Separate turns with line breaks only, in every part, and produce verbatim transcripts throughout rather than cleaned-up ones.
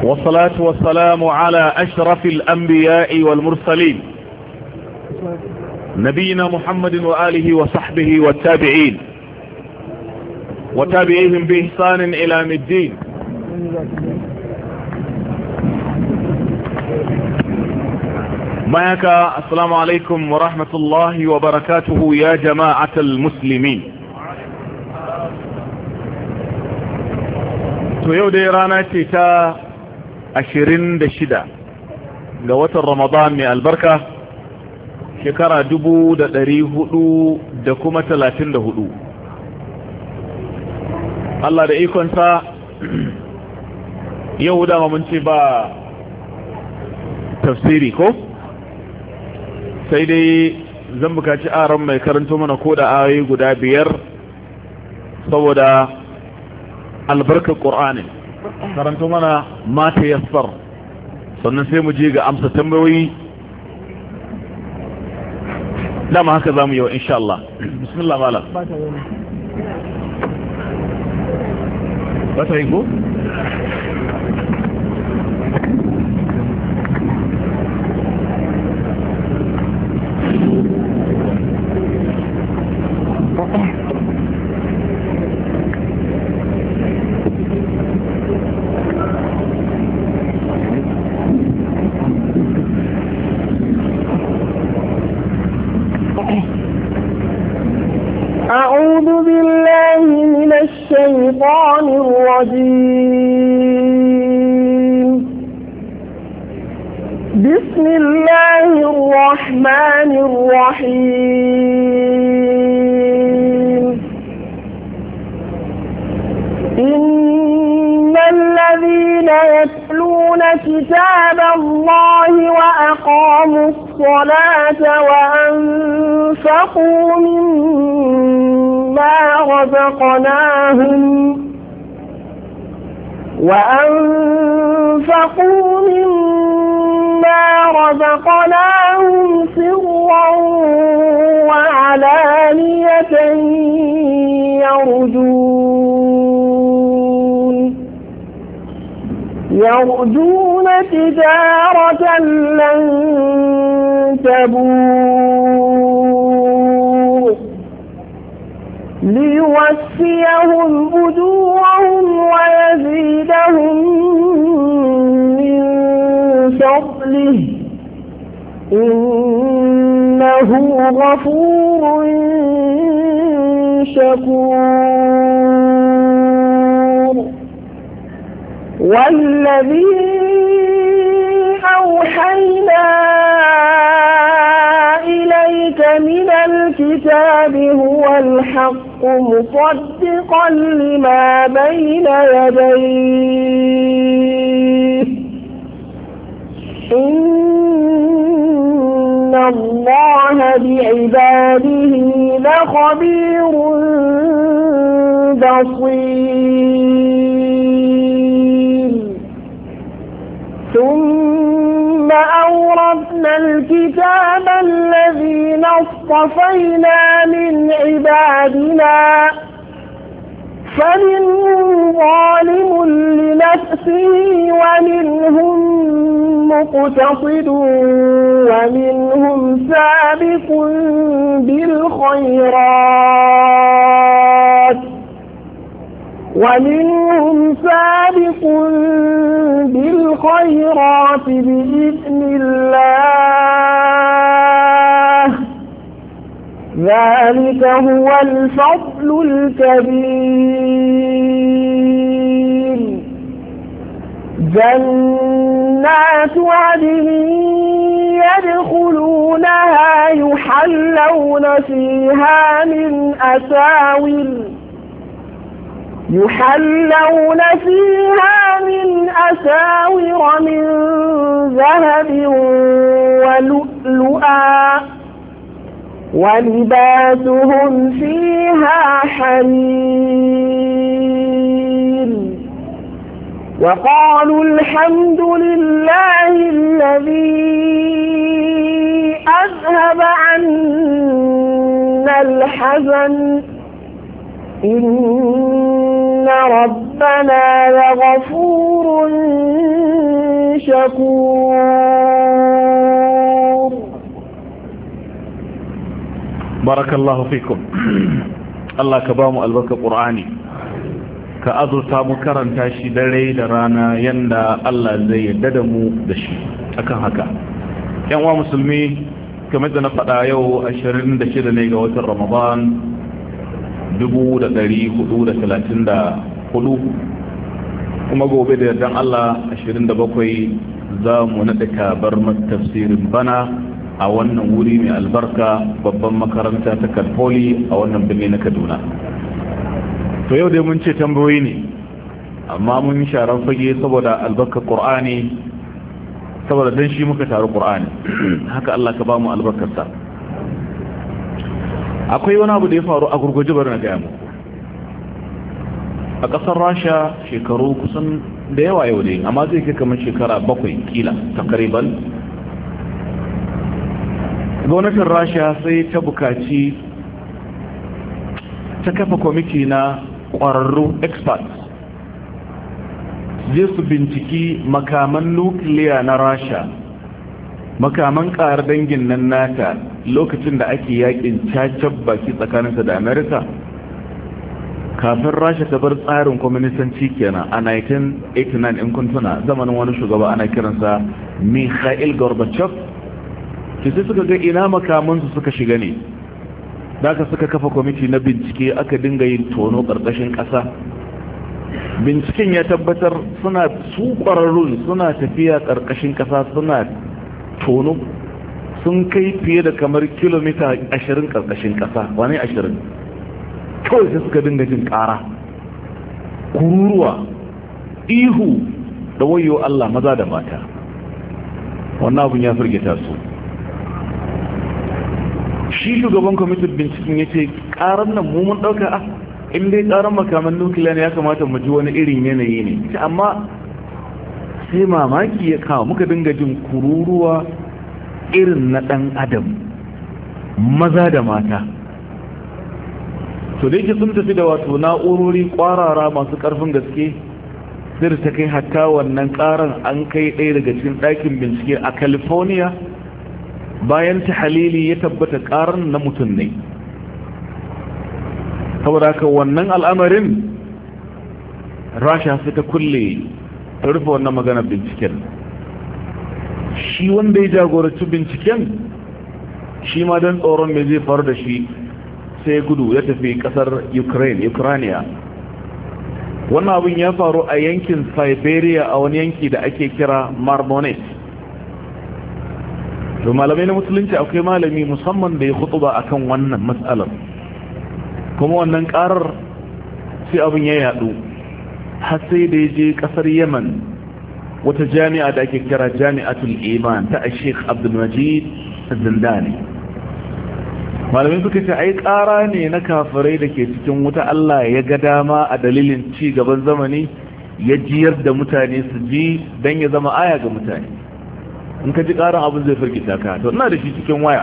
والصلاة والسلام على أشرف الأنبياء والمرسلين نبينا محمد وآله وصحبه والتابعين وتابعيهم بإحسان إلى الدين. معك السلام عليكم ورحمة الله وبركاته يا جماعة المسلمين. to yau dai rana ce ta ashirin da shida ga watan Ramadan mai albarka, shekara dubu da ɗari hudu da kuma talatin da hudu. Allah da ikonsa yau dama mun ce ba tafsiri ko sai dai zan bukaci aron mai karanto mana ko da ayoyi guda biyar saboda albarkar ƙur'ani. Karanto mana mata yassar sannan sai mu je ga amsa tambayoyi. dama haka za mu yi wa insha Allah. Bismillah malam. ba ta yi ko?
الشيطان الرجيم. بسم الله الرحمن الرحيم. إن الذين يتلون كتاب الله وأقاموا الصلاة وأنفقوا مما رزقناهم وأنفقوا مما رزقناهم سرا وعلانية يرجون يرجون تجارة لن تبور ليوفيهم أجورهم ويزيدهم من فضله إنه غفور شكور. والذي أوحينا إليك من الكتاب هو الحق مصدقا لما بين يديه إن الله بعباده لخبير بصير. ثم أورثنا الكتاب الذين اصطفينا من عبادنا فمنهم ظالم لنفسه ومنهم مقتصد ومنهم سابق بالخيرات ومنهم سابق بالخيرات بإذن الله ذلك هو الفضل الكبير. جنات عدن يدخلونها يحلون فيها من أساور يحلون فيها من أساور من ذهب ولؤلؤا ولباسهم فيها حرير. وقالوا الحمد لله الذي أذهب عنا الحزن إن ربنا لغفور شكور.
بارك الله فيكم. الله كبام البركة قرآني كأذرتا مكرن تاشي دلي درانا يندا الله زي ددمو دشي أكن هكا يا مسلمي كما يدنا فدا يو عشرين دشي ne ga watan Ramadan dubu da ɗari hudu da talatin da hudu kuma gobe da yardan Allah ashirin da bakwai za mu naɗa kabar tafsirin bana a wannan wuri mai albarka babban makaranta ta Kalfoli a wannan birni na Kaduna. To yau dai mun ce tambayoyi ne amma mun sharan fage saboda albarkar Qur'ani saboda dan shi muka taru Qur'ani haka Allah ka ba mu albarkarsa. Akwai wani abu da ya faru a gurguje bari na gaya muku a ƙasar Rasha shekaru kusan da yawa yau ne amma zai kai kamar shekara bakwai kila takriban gwamnatin Rasha sai ta bukaci ta kafa kwamiti na ƙwararru experts je su binciki makaman nukiliya na Rasha makaman ƙarar dangin nan nata lokacin da ake yakin cacab baki tsakaninsa da Amerika kafin Rasha ta bar tsarin kwaminisanci kenan a nineteen eighty-nine in kuntuna zamanin wani shugaba ana kiransa Mikhail Gorbachev ke sai suka ga ina makamansu suka shiga ne da aka suka kafa kwamiti na bincike aka dinga yin tono ƙarƙashin ƙasa binciken ya tabbatar suna su ƙwararrun suna tafiya ƙarƙashin ƙasa suna tono sun kai fiye da kamar kilomita ashirin ƙarƙashin ƙasa wane ashirin kawai sai suka dinga jin ƙara kururuwa ihu da wayo Allah maza da mata wannan abin ya firgita su shi shugaban kwamitin binciken ya ce ƙarar nan mu mun ɗauka a in dai ƙarar makaman nukiliya ne ya kamata mu ji wani irin yanayi ne amma sai mamaki ya kawo muka dinga jin kururuwa irin na ɗan adam maza da mata to da yake sun tafi da wato na'urori ƙwarara masu ƙarfin gaske sai da ta kai hatta wannan ƙaran an kai ɗaya daga cikin ɗakin bincike a California bayan ta halili ya tabbata ƙaran na mutum ne saboda haka wannan al'amarin Rasha sai ta kulle ta rufe wannan maganar binciken shi wanda ya jagoranci binciken shi ma don tsoron mai zai faru da shi sai gudu ya tafi kasar Ukraine Ukraine wannan abin ya faru a yankin Siberia a wani yanki da ake kira Marmonet to malamai na musulunci akwai malami musamman da ya khutuba akan wannan matsalar kuma wannan karar sai abin ya yadu har sai da ya je kasar Yemen wata jami'a da ake kira Jami'atul Iman ta Sheikh Abdul Majid Zindani malamai suka ce ai ƙara ne na kafirai da ke cikin wuta Allah ya ga dama a dalilin ci gaban zamani ya jiyar da mutane su ji don ya zama aya ga mutane in ka ji ƙaran abin zai firgita ka to ina da shi cikin waya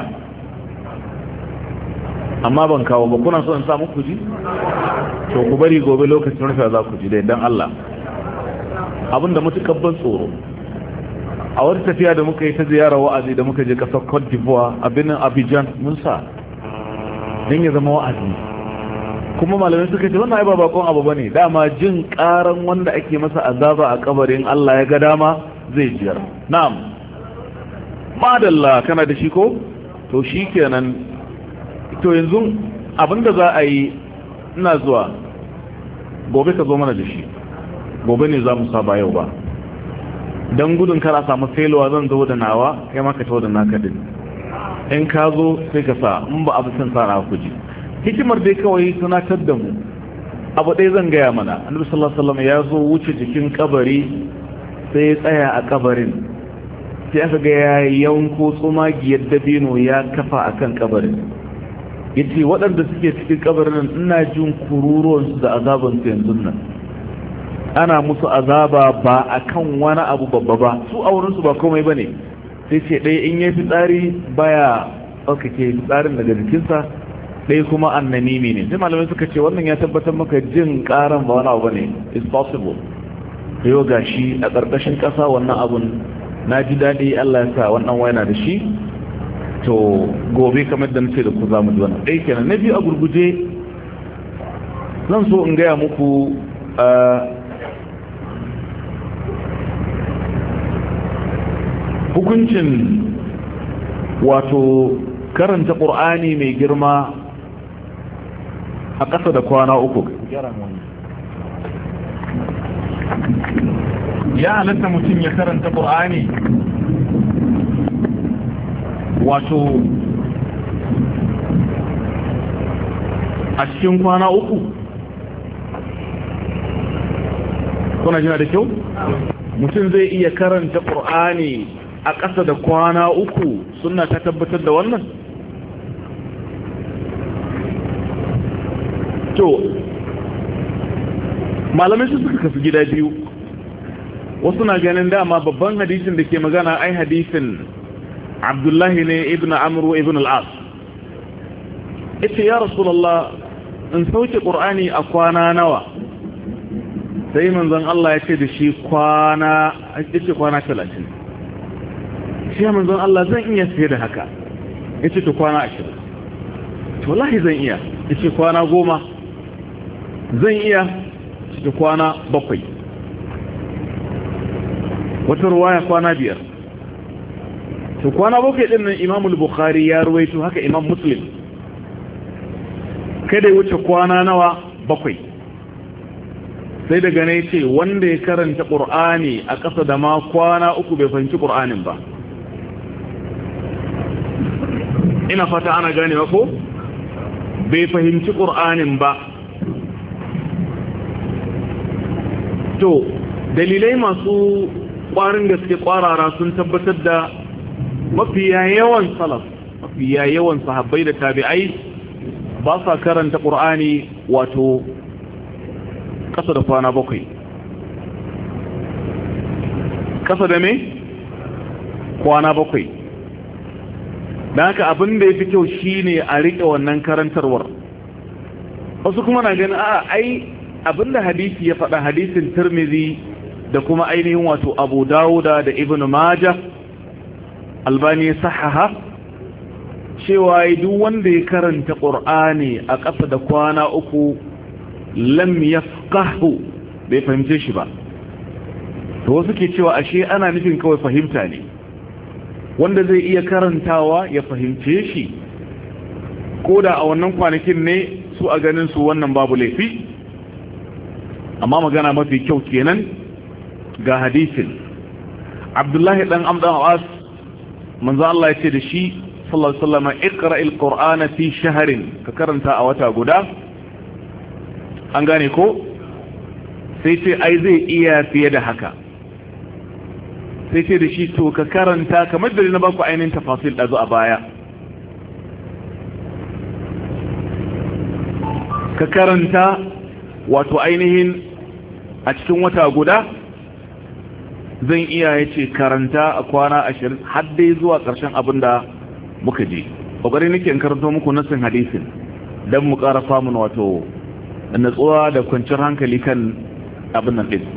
amma ban kawo ba kuna so in sa muku ji to ku bari gobe lokacin rufe za ku ji dai dan Allah abin da mutukar ban tsoro a wata tafiya da muka yi ta ziyara wa'azi da muka je kasar Cote d'Ivoire a birnin Abidjan mun sa don ya zama wa'azi kuma malamai suka ce wannan ai ba bakon abu bane dama jin karan wanda ake masa azaba a kabarin Allah ya ga dama zai jiyar na'am madalla kana da shi ko to shikenan to yanzu abinda za a yi ina zuwa gobe ka zo mana da shi gobe ne za mu saba yau ba don gudun kara samu failuwa zan zo da nawa kai maka to da naka din in ka zo sai ka sa in ba abu san sa na kuji hikimar dai kawai tunatar da mu abu ɗaya zan gaya mana annabi sallallahu alaihi wasallam ya zo wuce jikin kabari sai ya tsaya a kabarin sai aka ga ya yanko tsumagiyar dabino ya kafa akan kabarin yace waɗanda suke cikin kabarin ina jin kururuwansu da azabansu yanzu nan ana musu azaba ba akan wani abu babba ba su a wurinsu ba komai bane sai ce ɗaya in yi fitsari baya tsarkake fitsarin daga jikinsa ɗaya kuma annanimi ne. Sai malamai suka ce wannan ya tabbatar maka jin karan ba wani abu ne, it's possible. Yau gashi a ƙarƙashin ƙasa wannan abun na ji daɗi Allah ya sa wannan wayana da shi. To gobe kamar da nace da ku za mu ji wannan. Ɗaya kenan. Na biyu a gurguje zan so in gaya muku hukuncin wato karanta ƙur'ani mai girma a ƙasa da kwana uku. Ya halatta mutum ya karanta ƙur'ani wato a cikin kwana uku. Kuna jina da kyau? Mutum zai iya karanta ƙur'ani a ƙasa da kwana uku, suna ta tabbatar da wannan? To malamai su suka kasu gida biyu. Wasu na ganin dama babban hadisin da ke magana ai hadisin Abdullahi ne ibn Amru ibn al-As. Ita ya Rasulullah in sauke Qur'ani a kwana nawa? Sai manzon Allah ya ce da shi kwana yace kwana talatin. Shi manzon Allah zan iya fiye da haka. Yace to kwana ashirin. To wallahi zan iya. Yace kwana goma. Zan iya da kwana bakwai, wata ruwaya kwana biyar. To kwana bakwai din nan Imam al-Bukhari ya ruwaito, haka Imam Muslim. Kada ya wuce kwana nawa? Bakwai. Sai daga ne ce wanda ya karanta Qur'ani a ƙasa da ma kwana uku bai fahimci Qur'anin ba. Ina fata ana ganewa ko? Bai fahimci Qur'anin ba. To dalilai masu ƙwarin gaske ƙwarara sun tabbatar da mafiya yawan salaf, mafiya yawan sahabbai da tabi'ai ba sa karanta ƙur'ani wato ƙasa da kwana bakwai. Ƙasa da me? Kwana bakwai. Da haka abin da ya fi kyau shine a riƙe wannan karantarwar. Wasu kuma na ganin a ai abinda hadisi ya faɗa, hadisin Tirmidhi da kuma ainihin wato Abu Dawuda da Ibn Majah, Albani sahaha, cewa duk wanda ya karanta Qur'ani a ƙasa da kwana uku lam yafqahu, bai fahimce shi ba. To wasu ke cewa ashe ana nufin kawai fahimta ne, wanda zai iya karantawa ya fahimce shi, ko da a wannan kwanakin ne su a ganin su wannan babu laifi. Amma magana mafi kyau kenan ga hadisin Abdullahi dan Amr dan As, manzo Allah ya ce da shi sallallahu alaihi wasallam, iqra'il qur'ana fi shahrin, ka karanta a wata guda. An gane ko? Sai ce ai zai iya fiye da haka. Sai ce da shi to ka karanta kamar da na baku ainihin tafasil da zo a baya. Ka karanta wato ainihin a cikin wata guda. Zan iya ya ce karanta a kwana ashirin har dai zuwa ƙarshen abin da muka je. Ƙoƙari nake in karanto muku nasin hadisin don mu ƙara samun wato natsuwa da kwanciyar hankali kan abin nan ɗin.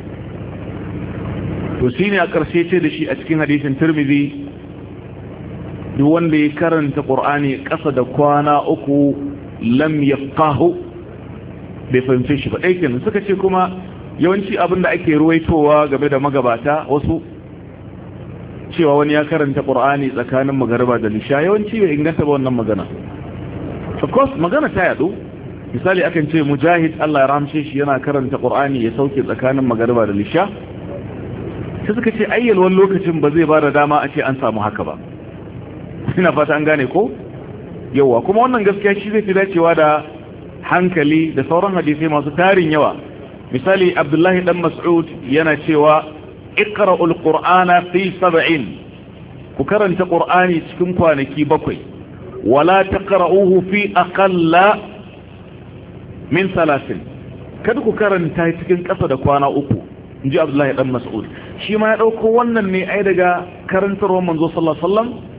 To shi ne a ƙarshe ce da shi a cikin hadisin Tirmidhi, duk wanda ya karanta Qur'ani ƙasa da kwana uku lam yafqahu, bai fahimce shi ba. Ɗaya kenan. Suka ce kuma yawanci abin da ake ruwaitowa game da magabata wasu, cewa wani ya karanta Qur'ani tsakanin magariba da lisha, yawanci bai inganta ba wannan magana. Of course magana ta yadu. Misali akan ce Mujahid Allah ya ramshe shi yana karanta Qur'ani ya sauke tsakanin magariba da lisha. Sai suka ce ayyalwan lokacin ba zai bada dama a ce an samu haka ba. Ina fata an gane ko? Yawa kuma wannan gaskiya shi zai fi dacewa da hankali da sauran hadisai masu tarin yawa. Misali Abdullahi dan Mas'ud yana cewa iqra'ul qur'ana fi sab'in, ku karanta Qur'ani cikin kwanaki bakwai, wala taqra'uhu fi aqalla min salasin, kada ku karanta cikin ƙasa da kwana uku, inji Abdullahi dan Mas'ud. Shi ma ya dauko wannan ne ai daga karantarwar manzo sallallahu alaihi wasallam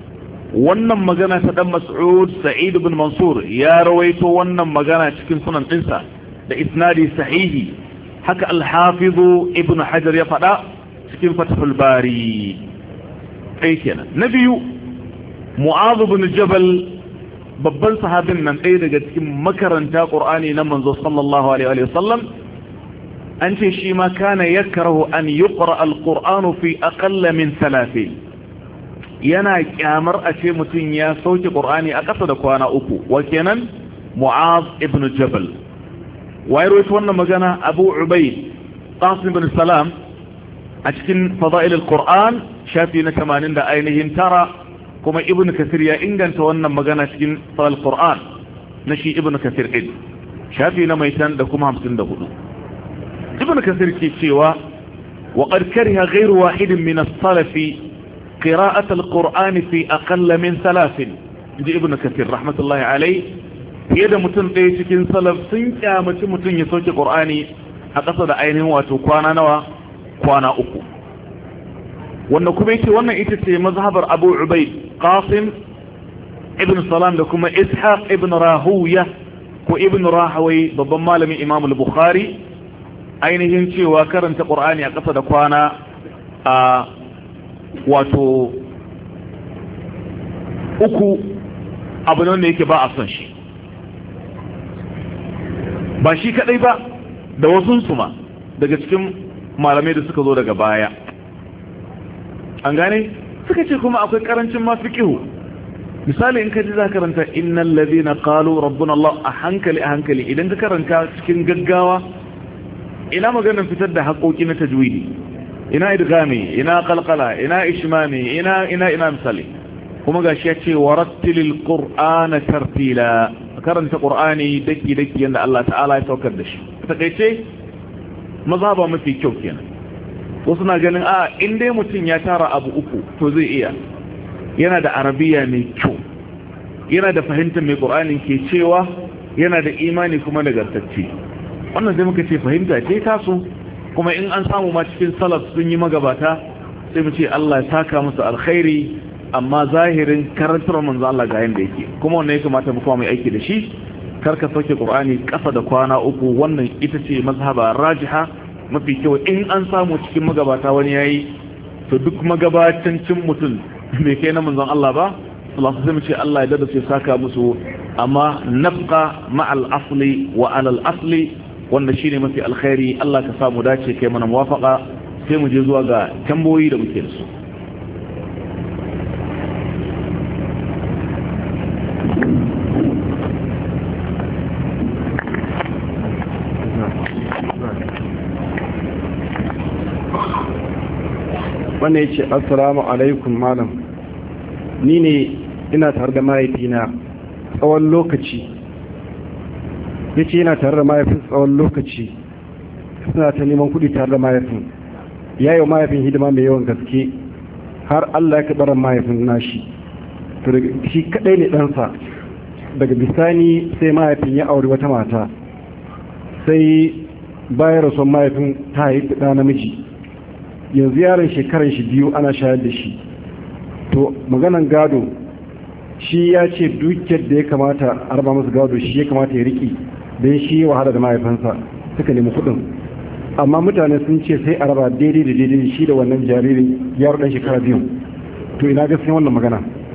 wannan magana ta dan Mas'ud Sa'id ibn Mansur ya rawaito wannan magana cikin sunan dinsa da isnadi sahihi haka al-Hafiz Ibn Hajar ya faɗa cikin Fathul Bari ai kenan na biyu Mu'adh ibn Jabal babban sahabin nan ɗaya daga cikin makaranta Qur'ani na manzo sallallahu alaihi wa sallam an ce shi ma kana yakrahu an yuqra al-Qur'anu fi aqalla min thalathin yana kyamar a ce mutum ya sauke Qur'ani a ƙasa da kwana uku wa kenan Mu'adh ibn Jabal wai rawaito wannan magana Abu Ubayd Qasim ibn Salam a cikin Fadail al-Qur'an shafi na tamanin da ainihin tara kuma Ibn Kathir ya inganta wannan magana cikin Fadail al-Qur'an na shi Ibn Kathir din shafi na mai tan da kuma hamsin da hudu Ibn Kathir ke cewa wa qad kariha ghayru wahidin min as-salafi قراءة القرآن في أقل من ثلاث دي ابن كثير رحمة الله عليه يدا متن ɗaya cikin salaf sun kyamaci mutum ya sauke Qur'ani a ƙasa da ainihin wato kwana nawa kwana uku wannan kuma yake wannan ita ce mazhabar Abu Ubayd Qasim ibn Salam da kuma Ishaq ibn Rahuya ko ibn Rahawai babban malamin Imam al-Bukhari ainihin cewa karanta Qur'ani a ƙasa da kwana a wato uku abu ne wanda yake ba a son shi ba shi kadai ba da wasunsu ma daga cikin malamai da suka zo daga baya an gane suka ce kuma akwai karancin ma fiqhu misali in ka ji za karanta innal ladina qalu rabbuna Allah a hankali a hankali idan ka karanta cikin gaggawa ina maganar fitar da haƙoƙi na tajwidi ina idgami ina qalqala ina ishmami ina ina ina misali kuma gashi ya ce warattilil qur'ana tartila karanta qur'ani daki daki yanda Allah ta'ala ya saukar da shi takeice mazhaba mafi kyau kenan wasu na ganin a in dai mutum ya tara abu uku to zai iya yana da arabiya mai kyau yana da fahimtar mai qur'anin ke cewa yana da imani kuma da gartacce wannan sai muka ce fahimta ce taso kuma in an samu ma cikin salaf sun yi magabata sai mu ce Allah ya saka musu alkhairi amma zahirin karantar manzo Allah ga yanda yake kuma wannan ya kamata mu kuma mai aiki da shi karka sauke Qur'ani kafa da kwana uku wannan ita ce mazhaba rajiha mafi kyau in an samu cikin magabata wani yayi to duk magabatancin mutum bai kai na manzon Allah ba sallallahu alaihi mu ce Allah ya dada sai saka musu amma nabqa ma'al asli wa alal asli wanda shine mafi alkhairi Allah ka samu dace kai mana muwafaqa sai mu je zuwa ga tamboyi da muke da su
wannan yace assalamu alaikum malam ni ne ina tare da mahaifina tsawon lokaci ya ce yana tare da mahaifin tsawon lokaci suna ta neman kudi tare da mahaifin ya yi wa mahaifin hidima mai yawan gaske har Allah ya kaɓarar mahaifin nashi to shi kaɗai ne ɗansa daga bisani sai mahaifin ya auri wata mata sai bayan rasuwan mahaifin ta haifi ɗa namiji yanzu yaron shekaran shi biyu ana shayar da shi to maganan gado shi ya ce dukiyar da ya kamata a raba masa gado shi ya kamata ya riƙe don shi wahala da mahaifansa suka nemi kudin amma mutane sun ce sai a raba daidai da daidai shi da wannan jaririn yaro dan shekara biyu to ina gaskiya wannan magana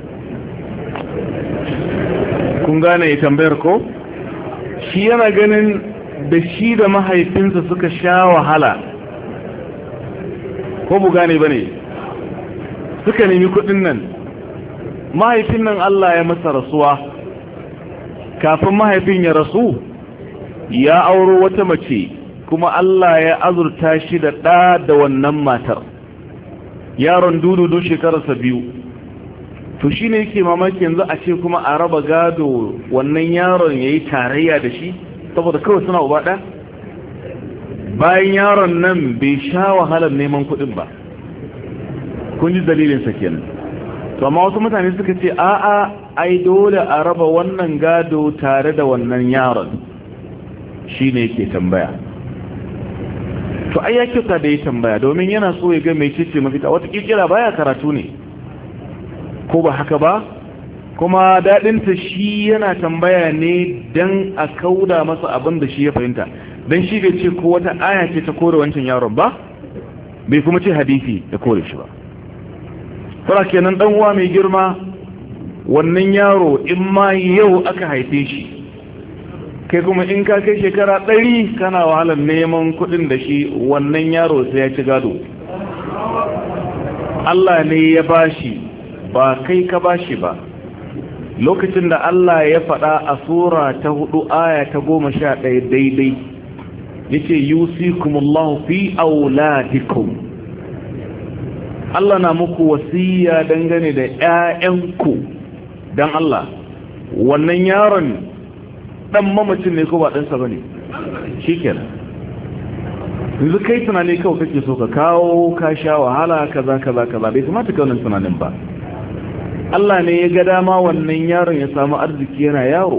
kun gane tambayar ko shi yana ganin da shi da mahaifinsa suka sha wahala ko bu gane bane suka nemi kudin nan mahaifin nan Allah ya masa rasuwa kafin mahaifin ya rasu ya auro wata mace kuma Allah ya azurta shi da ɗa da wannan matar yaron dududu shekararsa biyu to shi ne yake mamaki yanzu a ce kuma a raba gado wannan yaron ya yi tarayya da shi saboda kawai suna uba ɗa bayan yaron nan bai sha wahalar neman kuɗin ba kun ji dalilinsa kenan to amma wasu mutane suka ce a'a ai dole a raba wannan gado tare da wannan yaron shi ne yake tambaya to ai ya kyauta da ya tambaya domin yana so ya ga mai cece mafita wata kirkira baya karatu ne ko ba haka ba kuma daɗinta shi yana tambaya ne don a kauda masa abin da shi ya fahimta don shi bai ce ko wata aya ce ta kore wancan yaron ba bai kuma ce hadisi ya kore shi ba fara kenan dan uwa mai girma wannan yaro in ma yau aka haife shi kai kuma in ka kai shekara ɗari kana wahalar neman kuɗin da shi wannan yaro sai ya ci gado Allah ne ya bashi ba kai ka bashi ba lokacin da Allah ya faɗa a sura ta hudu aya ta goma sha ɗaya daidai yace yusikumullahu fi auladikum Allah na muku wasiya dangane da ƴaƴanku dan Allah wannan yaron dan mamacin ne ko ba dan sa bane shikenan yanzu kai tunani kawai kake so ka kawo ka sha wahala kaza kaza kaza bai kamata ka wannan tunanin ba Allah ne ya ga dama wannan yaron ya samu arziki yana yaro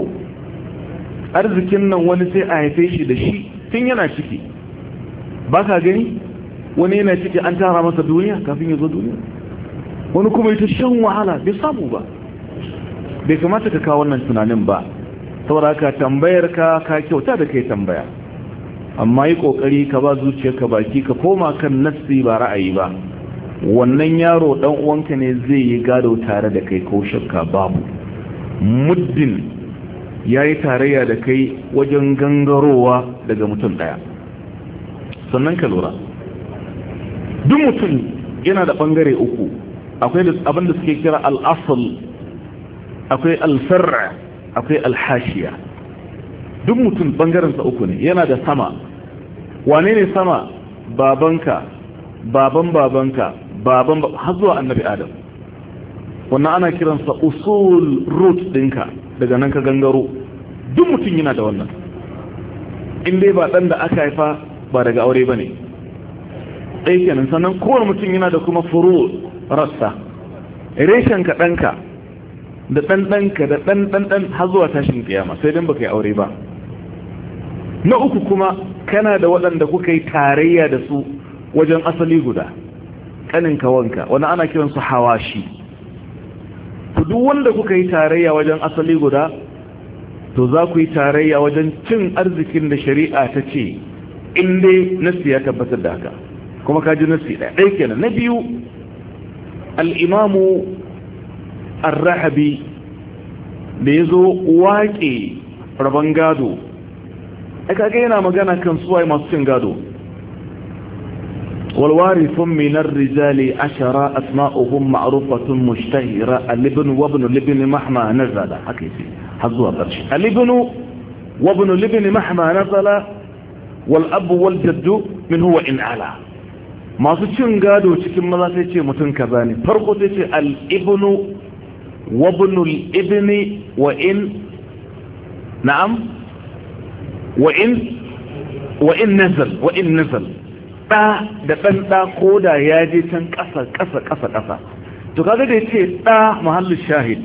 arzikin nan wani sai a haife shi da shi tun yana ciki ba ka gani wani yana ciki an tara masa duniya kafin ya zo duniya wani kuma ita shan wahala bai samu ba bai kamata ka kawo wannan tunanin ba saboda ka tambayar ka ka kyauta da kai tambaya amma yi kokari ka ba zuciyarka baki ka koma kan nassi ba ra'ayi ba wannan yaro dan uwanka ne zai yi gado tare da kai ko shakka babu muddin yayi tarayya da kai wajen gangarowa daga mutum daya sannan ka lura duk mutum yana da bangare uku akwai abin da suke kira al-asl akwai al-far' akwai al-hashiya duk mutum bangaren sa uku ne yana da sama wane ne sama babanka baban babanka baban har zuwa annabi adam wannan ana kiransa usul root dinka daga nan ka gangaro duk mutum yana da wannan in dai ba dan da aka haifa ba daga aure bane dai kenan sannan kowane mutum yana da kuma furu rassa reshen ka danka da dan danka da dan dan dan har zuwa tashin kiyama sai dan baka yi aure ba na uku kuma kana da waɗanda kuka yi tarayya da su wajen asali guda kanin kawanka wani ana kiransu hawashi to duk wanda kuka yi tarayya wajen asali guda to za ku yi tarayya wajen cin arzikin da shari'a ta ce in dai nasi ya tabbatar da haka kuma ka ji nasi ɗaya ɗaya kenan na biyu al'imamu ar-rahabi da ya zo waƙe rabon gado aka ga yana magana kan suwaye masu cin gado والوارث من الرجال عشرة أسماؤهم معروفة مشتهرة الابن وابن الابن مهما نزل حكيتي حظوها برشي الابن وابن الابن مهما نزل والأب والجد من هو إن أعلى ما سيكون قادوا تكون ماذا سيكون متنكباني فرقوا سيكون الابن وابن الابن وإن نعم وإن وإن نزل وإن نزل ɗa da ɗan ɗa ko da ya je can ƙasa ƙasa ƙasa ƙasa to kaga da yace ɗa mahallin shahid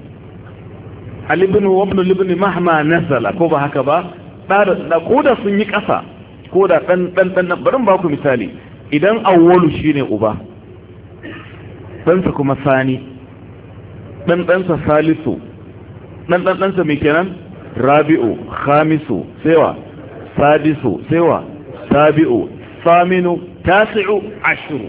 alibnu wa ibn libni mahma nazala ko ba haka ba ɗa da ɗa ko da sun yi ƙasa ko da ɗan ɗan ɗan bari ba ku misali idan awwalu shine uba ɗansa kuma sani ɗan ɗansa salisu ɗan ɗan ɗansa mai kenan rabi'u khamisu sewa sadisu sewa sabi'u saminu tasi'u ashiru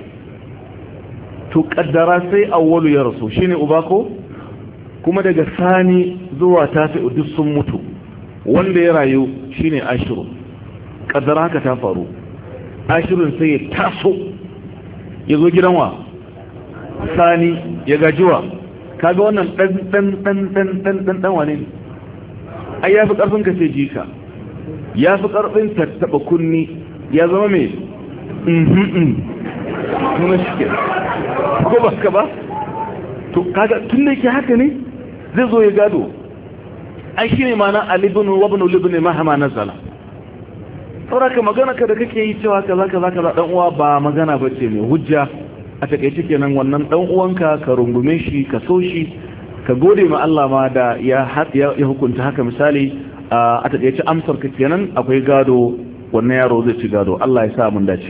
to kaddara sai awwalu ya rasu shine uba ko kuma daga sani zuwa tasi'u duk sun mutu wanda ya rayu shine ashiru kaddara haka ta faru ashirun sai ya taso ya zo gidan wa sani ya gajiwa kaga wannan dan dan dan dan dan dan dan wane ne ai yafi karfin ka sai jika yafi karfin tattaba kunni ya zama mai mhm kuma shi ko ba ka ba to kaga tun da yake haka ne zai zo ya gado ai shine ma'ana alibnu wa ibn libni mahama nazala saboda magana ka da kake yi cewa kaza kaza kaza dan uwa ba magana bace mai hujja a takeice kenan wannan dan uwanka ka rungume shi ka so shi ka gode ma Allah ma da ya ya hukunta haka misali a takeice amsar ka kenan akwai gado wannan yaro zai ci gado Allah ya sa mun dace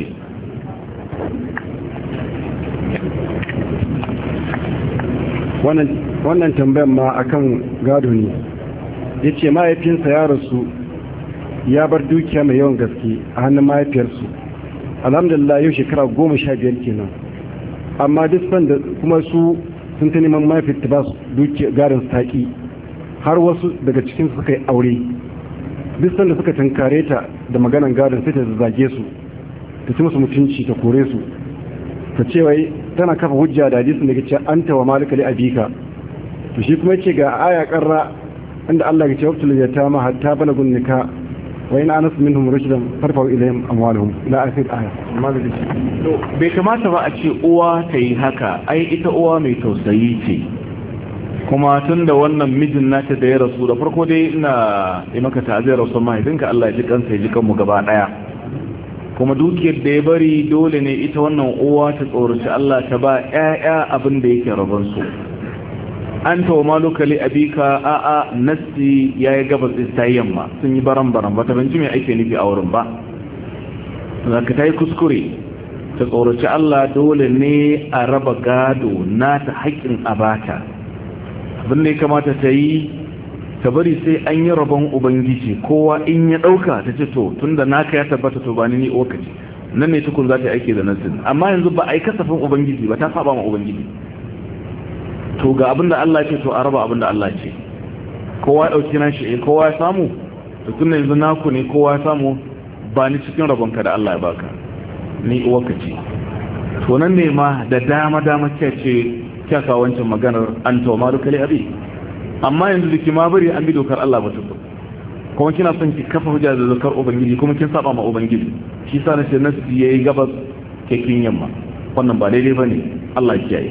wannan wannan tambayar ma akan gado ne. Yace mahaifinsa ya rasu ya bar dukiya mai yawan gaske a hannun mahaifiyarsu. Alhamdulillah yau shekara goma sha biyar kenan. Amma duk sanda kuma su sun ta neman mahaifiyar ta ba su dukiya gadon su taƙi, har wasu daga cikin suka yi aure. Duk sanda suka tankare ta da maganan gadon sai ta zage su, ta ci musu mutunci, ta kore su, ta ce wai tana kafa hujja da hadisin da ke cewa anta wa malika li abika. To shi kuma yace ga aya karra inda Allah ya ce waqtul yatama hatta balagun nikah wa in anas minhum rushdan farfa'u ilayhim amwaluhum ila akhir aya. Amma da
to bai kamata ba a ce uwa ta yi haka, ai ita uwa mai tausayi ce. Kuma tun da wannan mijin nata da ya rasu, da farko dai ina yi maka ta'aziyar rasu mahaifinka, Allah ya ji kansa ya ji kanmu gaba daya. Kuma dukiyar da ya bari dole ne ita wannan uwa ta tsoraci Allah ta ba ƴaƴa abin da yake rabon su. An tawa maluka li abika a'a nasi yayi gabas ta yamma, sun yi baran baran ba ta banci mai ake nufi a wurin ba. Zaka tayi kuskure ta tsoraci Allah, dole ne a raba gado nata haƙƙin abata. Abin da ya kamata ta yi ta bari sai an yi rabon ubangiji, kowa in ya dauka ta ce to tunda naka ya tabbata to ba ni ni okaci nan ne tukun za ta aiki da nasin. Amma yanzu ba a yi kasafin ubangiji ba, ta saba ma ubangiji. To ga abinda Allah ce to a raba abinda Allah ce, kowa ya dauki nashi, eh kowa ya samu to tunda yanzu naku ne kowa ya samu, ba ni cikin rabonka da Allah ya baka, ni okaci. To nan ne ma da dama dama ce kyaka wancan maganar an tawa maluka li abi. Amma yanzu da kima bari an bi dokar Allah ba tuku, kuma kina son ki kafa hujja da dokar ubangiji, kuma kin saba ma ubangiji. Shi sa nace nasu yayi gabas ke kin yamma, wannan ba daidai bane. Allah ya kiyaye.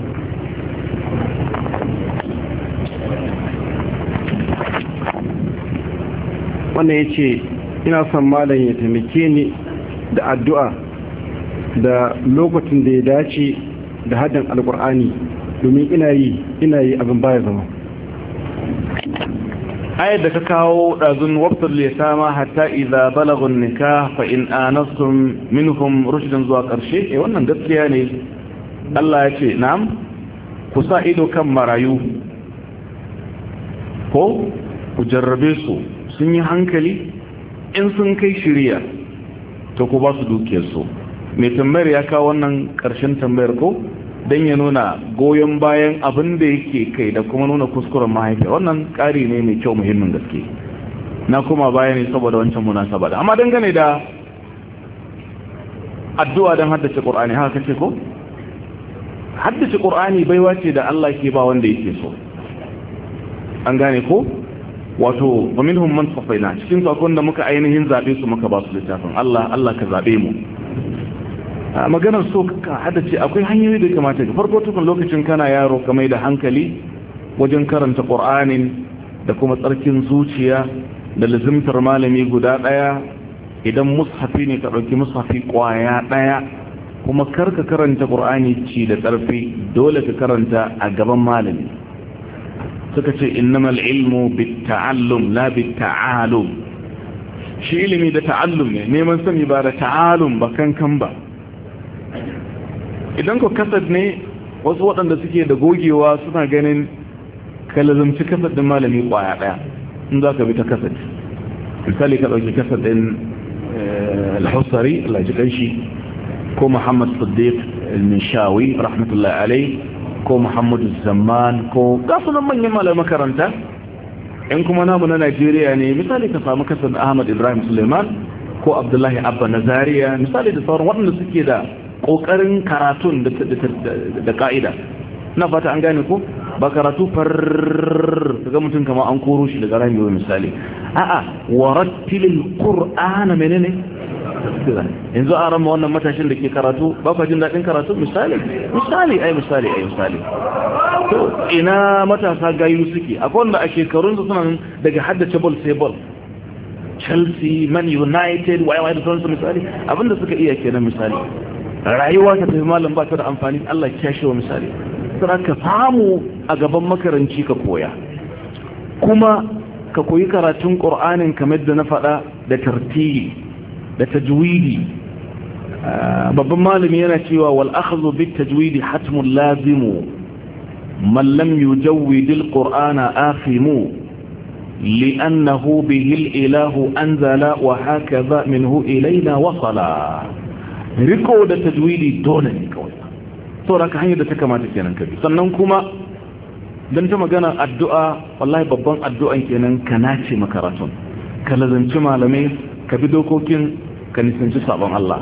wannan yace ina son malam ya taimake ni da addu'a da lokacin da ya dace da haddan alqur'ani, domin ina yi ina yi abin baya zama.
ayat da ka kawo dazun waqtul yatama hatta idza balagun nikah fa in anastum minhum rushdan zuwa karshe, eh wannan gaskiya ne. Allah ya ce na'am ku sa ido kan marayu, ko ku jarrabe su, sun yi hankali, in sun kai shiriya to ku ba su dukiyar su. mai tambayar ya kawo wannan karshen tambayar ko don ya nuna goyon bayan abin da yake kai da kuma nuna kuskuren mahaifiya. Wannan ƙari ne mai kyau, muhimmin gaske. Na kuma baya ne saboda wancan munasaba da. Amma dangane da addu'a don haddace Qur'ani, haka kace ko? Haddace Qur'ani baiwa ce da Allah ke ba wanda yake so. An gane ko? Wato wa minhum man safaina, cikin sakon da muka ainihin zabe su muka ba su littafin Allah. Allah ka zabe mu. Maganar so ka haddace akwai hanyoyi da kamata ga farko tukun lokacin kana yaro ka mai da hankali wajen karanta Qur'anin da kuma tsarkin zuciya da lazimtar malami guda daya. Idan mushafi ne ka dauki mushafi kwaya daya, kuma karka karanta Qur'ani ci da karfi, dole ka karanta a gaban malami. Suka ce innamal ilmu bitta'allum la bitta'alum. Shi ilimi da ta'allum ne, neman sani ba da ta'alum ba kankan ba. Idan ku kasad ne, wasu waɗanda suke da gogewa suna ganin ka lazumci kasad ɗin malami ƙwaya ɗaya in za ka bi ta kasad. Misali ka ɗauki kasad ɗin al-Husari, Allah ji ƙanshi, ko Muhammad Siddiq al-Minshawi rahmatullahi alai, ko Muhammadu Zaman, ko gasu nan manyan malamai makaranta. In kuma namu na Najeriya ne, misali ka samu kasad Ahmad Ibrahim Suleiman ko Abdullahi Abba Nazariya, misali da sauran waɗanda suke da ƙoƙarin karatun da ƙa'ida. Na fata an gane ko ba karatu farrrr daga mutum kama an koro shi daga rami wa misali. A'a, warattilil Qur'ana menene? Yanzu a rama wannan matashin da ke karatu ba kwa jin daɗin karatu misali? Misali ai misali ai misali. To ina matasa gayu suke? Akwai wanda a shekarunsu suna daga haddace ball sai ball. Chelsea, Man United, waye-waye da sauransu misali. Abinda suka iya kenan misali. Rayuwa ta tafi malam ba ta da amfani, Allah ya kashe wa misali. Sai ka samu a gaban makaranci ka koya, kuma ka koyi karatun Qur'anin kamar da na faɗa da tartili da tajwidi. Babban malami yana cewa wal akhdhu bit tajwidi hatmun lazimu. man lam yujawwid al-qur'ana afimu li'annahu bihi al-ilahu anzala wa hakaza minhu ilayna wasala. Riko da tajwidi dole ne kawai, saboda ka hanyar da ta kamata kenan ka bi. Sannan kuma dan ta magana addu'a, wallahi babban addu'an kenan ka nace makaratun, ka lazanci malamai, ka bi dokokin, ka nisanci sabon Allah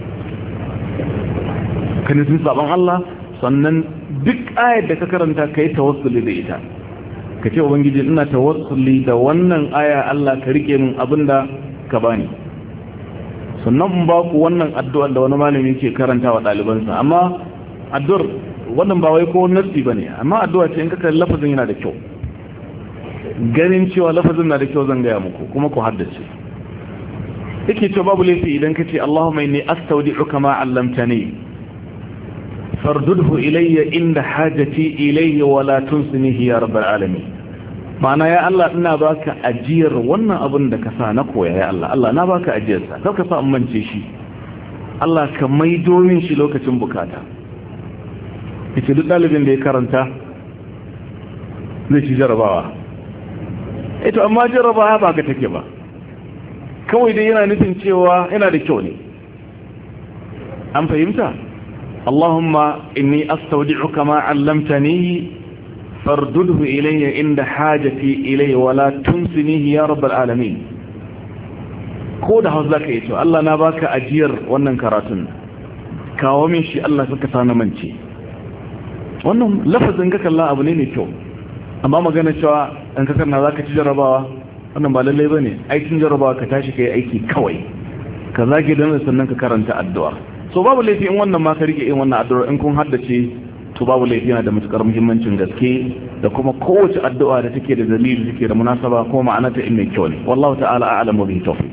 ka nisanci sabon Allah sannan duk ayar da ka karanta ka yi tawassuli da ita, ka ce ubangiji ina tawassuli da wannan aya Allah ka rike min abinda ka bani. Sannan in ba ku wannan addu'ar da wani malami ke karanta wa ɗalibansa, amma addu'ar wannan ba wai ko nasi bane, amma addu'a ce in ka kalli lafazin yana da kyau, ganin cewa lafazin na da kyau zan gaya muku kuma ku haddace. yake cewa babu laifi idan ka ce Allahumma inni astaudi'uka ma 'allamtani fardudhu ilayya inda hajati ilayhi wa la tunsinihi ya rabbal alamin. ma'ana ya Allah ina baka ajiyar wannan abin da ka sa na koya ya Allah Allah na baka ajiyar sa kar ka sa mance shi Allah ka maido min shi lokacin bukata. yace duk dalibin da ya karanta zai ci jarabawa. ito amma jarabawa ba ka take ba, kawai dai yana nufin cewa yana da kyau ne. an fahimta? Allahumma inni astaudi'uka ma 'allamtani fardudhu ilayya inda hajati ilayhi wa la tunsinihi ya rabbal alamin. ko da hausa zaka yi to Allah na baka ajiyar wannan karatun, kawo min shi Allah saka sana mance. wannan lafazin ka kalla abu ne mai kyau, amma magana cewa an ka karna zaka ci jarabawa wannan ba lallai bane. aikin jarabawa ka tashi kai aiki kawai ka zage dan sannan ka karanta addu'a. so babu laifi in wannan ma ka rike in wannan addu'a in kun haddace to babu laifi, yana da matukar muhimmancin gaske, da kuma kowace addu'a da take da dalili take da munasaba ko ma'ana ta in mai kyau ne. wallahu ta'ala a'lamu bihi tawfiq.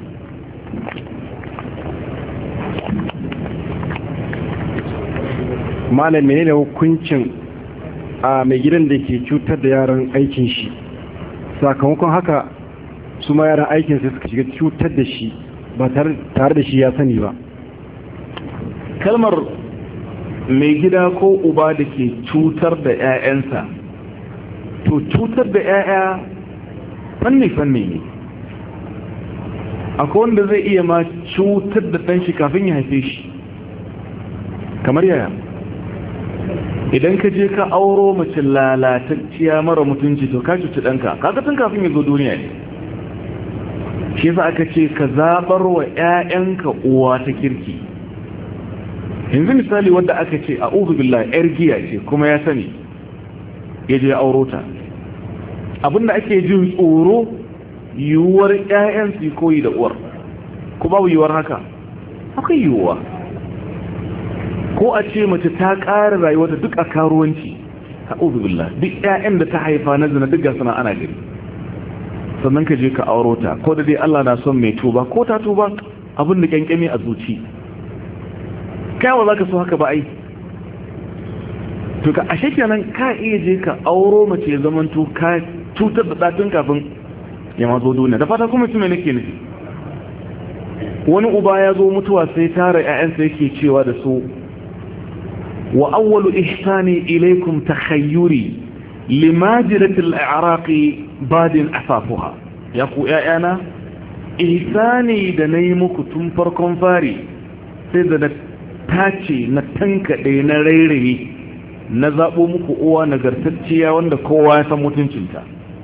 malam menene hukuncin a mai gidan da ke cutar da yaran aikin shi, sakamakon haka su ma yaran aikin sai suka shiga cutar da shi ba tare da shi ya sani ba?
kalmar mai gida ko uba da ke cutar da 'ya'yansa, to cutar da 'ya'ya fanni-fanni ne. akwai wanda zai iya ma cutar da ɗanshi kafin ya haife shi. kamar yaya? idan ka je ka auro mace lalatacciya mara mutunci to ka cuci ɗanka kaga tun kafin ya zo duniya ne. shi yasa aka ce ka zaɓar wa 'ya'yanka uwa ta kirki. yanzu misali wadda aka ce a uzu billah yar giya ce kuma ya sani ya je auro ta, abinda ake jin tsoro yiwuwar 'ya'yan su koyi da uwar, ko babu yiwuwar haka? akwai yiwuwa. ko a ce mace ta ƙara rayuwarta duk a karuwanci, a uzu billah duk 'ya'yan da ta haifa na zina duk gasana ana gari, sannan ka je ka auro ta. ko da dai Allah na son mai tuba, ko ta tuba abin da kyankyami a zuci, kawo za ka so haka ba ai. to ka ashe kenan ka iya je ka auro mace ya zamanto ka cutar da ɗatun kafin ya mazo duniya. da fata kuma tume nake nufi. wani uba ya zo mutuwa sai tara 'ya'yansa yake cewa da su, wa awwalu ihsani ilaykum takhayyuri limajiratil a'raqi badin asafuha. ya ku 'ya'yana, ihsani da nayi muku tun farkon fari sai da tace na tankaɗe na rairaye na zaɓo muku uwa nagartacciya wanda kowa ya san mutuncinta.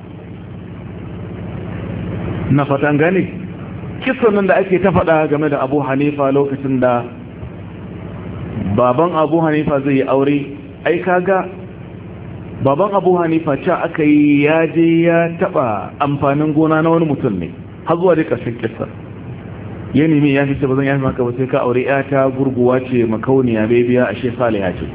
na fatan gane kisan nan da ake ta faɗa game da Abu Hanifa lokacin da baban Abu Hanifa zai yi aure. ai kaga baban Abu Hanifa cewa aka yi ya je ya taɓa amfanin gona na wani mutum ne har zuwa dai ƙarshen kisa. ya nemi ya fi ce ba zan yafi maka ba sai ka aure ya ta gurguwa ce makauniya bebiya ashe saliha ce.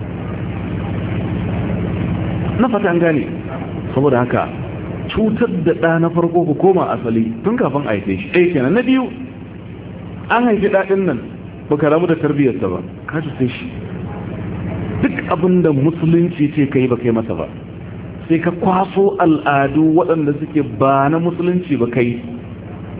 na fata an gane. saboda haka cutar da ɗa na farko ku koma asali tun kafin a haife shi ɗaya kenan. na biyu, an haifi ɗaɗin nan ba ka ramu da tarbiyyarsa ba, ka cuce shi. duk abin da musulunci ce ka yi ba kai masa ba, sai ka kwaso al'adu waɗanda suke ba na musulunci ba kai.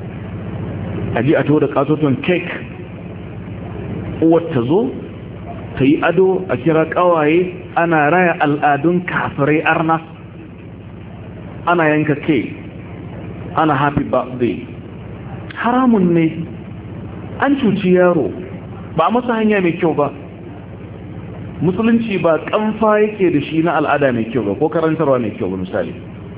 a ji a taho da katoton kek, uwar ta zo ta yi ado a kira kawaye ana raya al'adun kafirai arna, ana yanka ke, ana happy birthday. Haramun ne, an cuci yaro ba a masa hanya mai kyau ba. Musulunci ba kamfa yake da shi na al'ada mai kyau ba ko karantarwa mai kyau ba. Misali,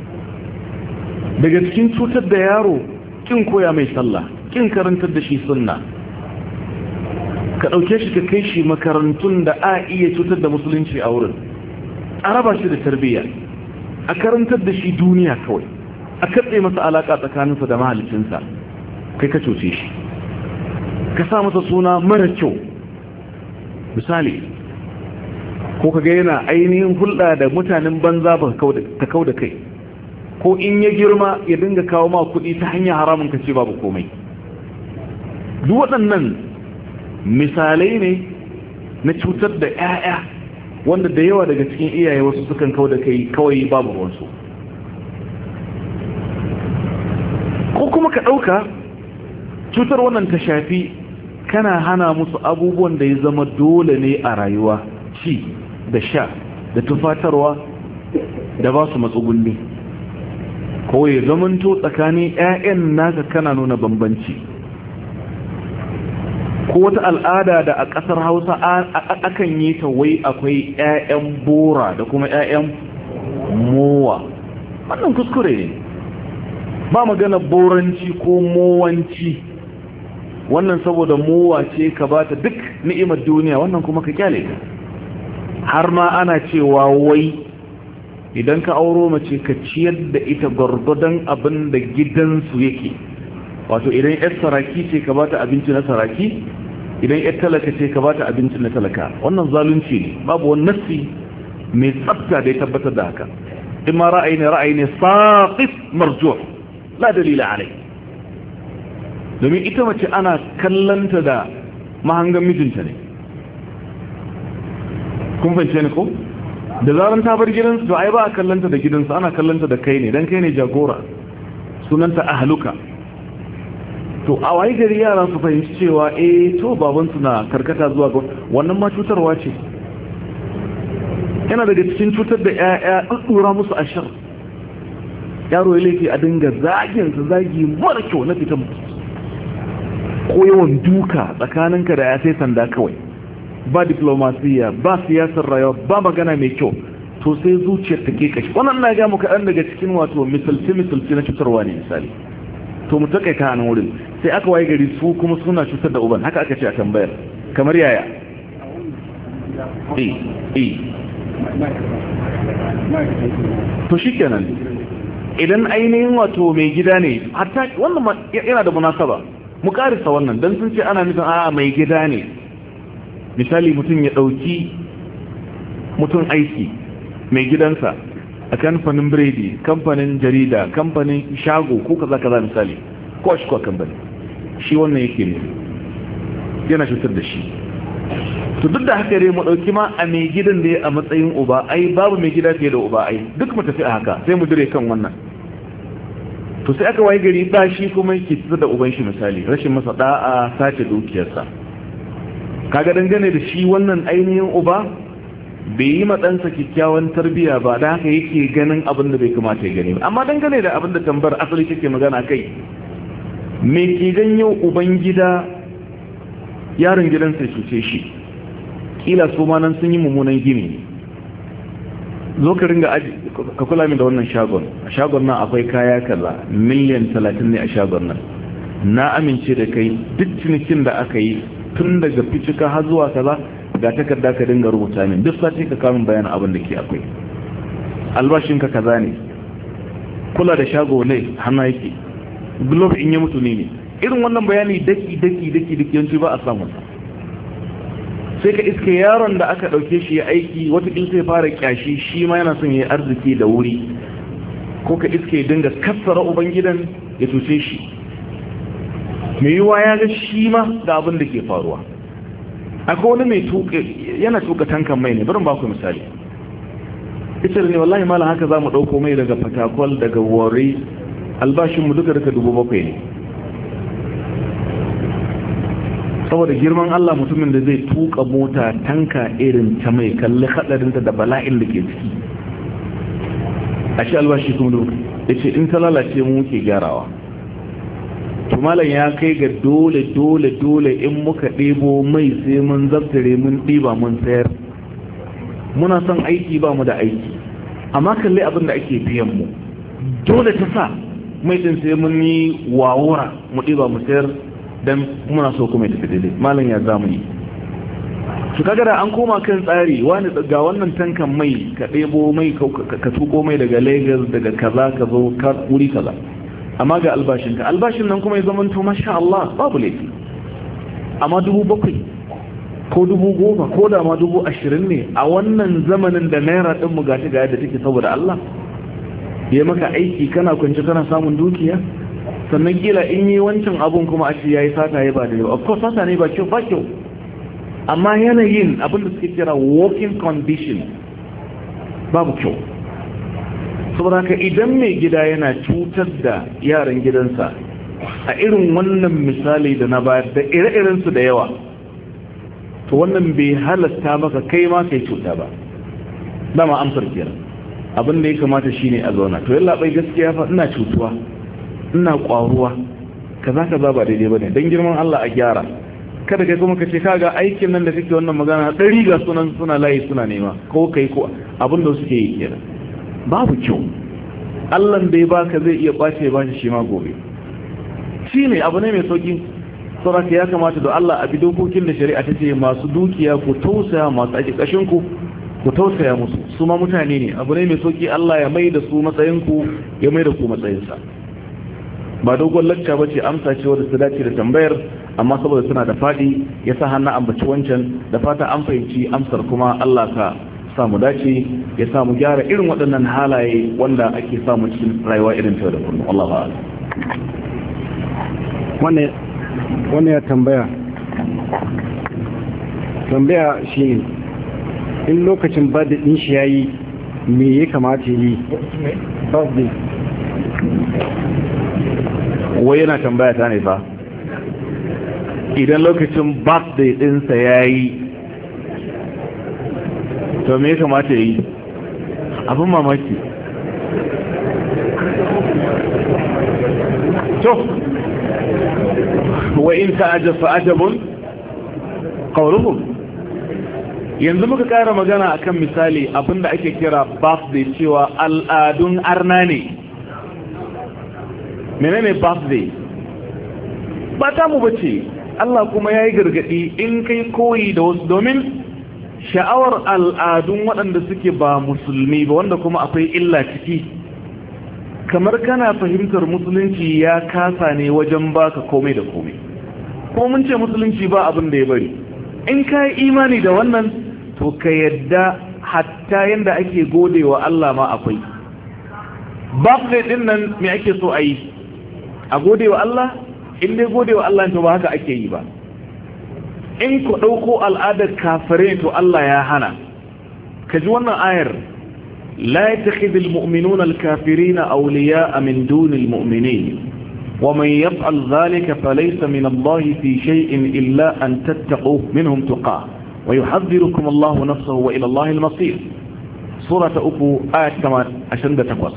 daga cikin cutar da yaro kin koya mai sallah, kin karantar da shi sunna, ka ɗauke shi ka kai shi makarantun da a iya cutar da musulunci a wurin, a raba shi da tarbiyya, a karantar da shi duniya kawai, a katse masa alaƙa tsakaninsa da mahalicinsa. Kai ka cuce shi, ka sa masa suna mara kyau. Misali, ko ka ga yana ainihin hulɗa da mutanen banza ba ta kau da kai, ko in ya girma ya dinga kawo ma kuɗi ta hanyar haramun ka ce babu komai. Duk waɗannan misalai ne na cutar da 'ya'ya wanda da yawa daga cikin iyaye wasu sukan kau da kai kawai babu ruwansu. Ko kuma ka ɗauka cutar wannan ta shafi kana hana musu abubuwan da ya zama dole ne a rayuwa, ci da sha da tufatarwa da ba su matsugunni, kawai zamanto tsakanin 'ya'yan naka kana nuna bambanci. Ko wata al'ada da a ƙasar Hausa akan yi ta wai akwai 'ya'yan bora da kuma 'ya'yan mowa. Wannan kuskure ne, ba magana boranci ko mowanci. Wannan saboda mowa ce ka bata duk ni'imar duniya, wannan kuma ka kyale ta. Har ma ana cewa wai idan ka auro mace ka ciyar da ita gwargwadon abin da gidansu yake. Wato idan yar saraki ce ka bata abinci na saraki, idan yar talaka ce ka bata abinci na talaka. Wannan zalunci ne, babu wani nassi mai tsafta da ya tabbatar da haka. In ma ra'ayi ne ra'ayi ne saqif marjuh, la dalila alai. Domin ita mace ana kallanta da mahangan mijinta ne. Kun fahimce ni ko? Da zaran ta bar gidansu to ai ba a kallanta da gidansu, ana kallanta da kai ne, dan kai ne jagora. Sunanta ahluka. To a waye gari yara su fahimci cewa eh to babansu na karkata zuwa ga wannan ma cutarwa ce. Yana daga cikin cutar da ƴaƴa tsura musu ashar. Yaro ya laifi a dinga zagin su zagi mara kyau na fitan ko yawan duka tsakaninka da ya sai sanda kawai. Ba diplomasiya, ba siyasar rayuwa, ba magana mai kyau, to sai zuciyar ta ke kashi. Wannan na ga muka ɗan daga cikin wato misalci misalci na cutarwa ne misali. To mu takaita a nan wurin, sai aka waye gari su kuma suna cutar da uban, haka aka ce a tambayar. Kamar yaya? Eh, eh. To shikenan. Idan ainihin wato mai gida ne, hatta wannan yana da munasaba. Mu karisa wannan dan sun ce ana nufin a mai gida ne. Misali mutum ya ɗauki mutum aiki mai gidansa a kamfanin biredi, kamfanin jarida, kamfanin shago ko kaza kaza misali, ko shi ko kamfani, shi wannan yake ne yana cutar da shi. To duk da haka dai mu ɗauki ma a mai gidan da ya a matsayin uba, ai babu mai gida fiye da uba, ai duk mu tafi a haka sai mu dire kan wannan. To sai aka waye gari da shi kuma yake cutar da uban shi misali, rashin masa da'a, sace dukiyarsa. Kaga dangane da shi wannan ainihin uba bai yi matsansa kyakkyawan tarbiya ba, da haka yake ganin abin da bai kamata ya gani ba. Amma dangane da abin da tambar asali take magana kai, me ke janyo uban gida yaron gidansa cuce shi? Kila su ma nan sun yi mummunan gini. Zo ka ringa aji ka kula min da wannan shagon, a shagon nan akwai kaya kaza, miliyan talatin ne a shagon nan. Na amince da kai duk cinikin da aka yi tun daga ficika har zuwa kaza ga takarda ka dinga rubuta min duk sati ka kawo min bayanin abin da ke akwai. Albashin ka kaza ne, kula da shago ne hana yake, glove in ya mutu ne ne. Irin wannan bayani daki daki daki daki yanzu ba a samu. Sai ka iske yaron da aka dauke shi ya aiki wata kin sai fara kyashi, shi ma yana son yayi arziki da wuri, ko ka iske dinga kassara ubangidan ya tuce shi. Mai yiwa ya ga shi ma da abin da ke faruwa. Akwai wani mai tuka yana tuka tankan mai ne, bari ba ku misali. Ita ne wallahi malam haka za mu ɗauko mai daga Fatakwal, daga Warri, albashinmu duka duka dubu bakwai ne. saboda girman Allah mutumin da zai tuka mota tanka irin ta mai kalli hadarinta da bala'in da ke ciki a shi albashi kuma ya ce in ta lalace mu muke gyarawa tumalan ya kai ga dole dole dole in muka ɗebo mai sai mun zaftare mun ɗiba mun sayar muna son aiki ba mu da aiki amma kalli abin da ake biyan mu dole ta sa mai ɗin sai mun yi wawura mu ɗiba mu sayar don muna so kuma ya tafi daidai malam ya zamu yi su kaga da an koma kan tsari wani ga wannan tankan mai ka ɗebo mai ka tuko mai daga Lagos daga kaza ka zo wuri kaza amma ga albashinka albashin nan kuma ya zama to masha Allah babu laifi amma dubu bakwai ko dubu goma ko da ma dubu ashirin ne a wannan zamanin da naira ɗin mu gata ga yadda take saboda Allah ya maka aiki kana kwanci kana samun dukiya sannan kila in yi wancan abun kuma a ce ya yi sata ya ba da yau of course sata ne ba kyau ba kyau amma yanayin abin da suke kira working condition babu kyau saboda haka idan mai gida yana cutar da yaran gidansa a irin wannan misali da na bayar da ire-irensu da yawa to wannan bai halatta maka kai ma kai cuta ba dama amsar kira abin da ya kamata shine a zauna to yalla bai gaskiya fa ina cutuwa ina kwaruwa kaza kaza ba daidai bane dan girman Allah a gyara kada kai kuma kace kaga aikin nan da kake wannan magana dari ga sunan suna layi suna nema ko kai ko abin da suke yi kenan babu kyau Allah da ya baka zai iya bace ba shi ma gobe shine abu ne mai sauki saboda ya kamata da Allah a bi dokokin da shari'a ta ce masu dukiya ku tausaya masu aiki kashin ku ku tausaya musu su ma mutane ne abu ne mai sauki Allah ya mai da su matsayin ku ya mai da ku matsayin sa ba dogon lacca bace amsa ce wadda ta dace da tambayar amma saboda suna da fadi yasa hannu ambaci wancan da fata an fahimci amsar kuma Allah ka samu dace ya samu gyara irin waɗannan halaye wanda ake samu cikin rayuwa irin ta da kullum Allah ba
wannan wannan ya tambaya tambaya shine in lokacin birthday din shi yayi me ya kamata yi birthday
wai yana tambaya ta ne fa idan lokacin birthday dinsa yayi to me ya kamata yi abin mamaki to wa in ta'ajab fa ajabun qawluhum yanzu muka kara magana akan misali abinda ake kira birthday cewa al'adun arna ne menene birthday ba ta mu bace Allah kuma yayi gargadi in kai koyi da wasu domin sha'awar al'adun waɗanda suke ba musulmi ba wanda kuma akwai illa ciki kamar kana fahimtar musulunci ya kasa ne wajen baka komai da komai ko mun ce musulunci ba abin da ya bari in ka yi imani da wannan to ka yadda hatta yanda ake gode wa Allah ma akwai birthday din nan me ake so a yi a gode wa Allah in dai gode wa Allah to ba haka ake yi ba in ku ɗauko al'adar kafirai to Allah ya hana ka ji wannan ayar la yattakhidul mu'minuna al-kafirina awliya'a min dunil mu'minin wa man yaf'al dhalika falaysa min Allah fi shay'in illa an tattaqu minhum tuqa wa yuhadhdhirukum Allah nafsuhu wa ila Allah al-masir surah uku ayat ashirin da takwas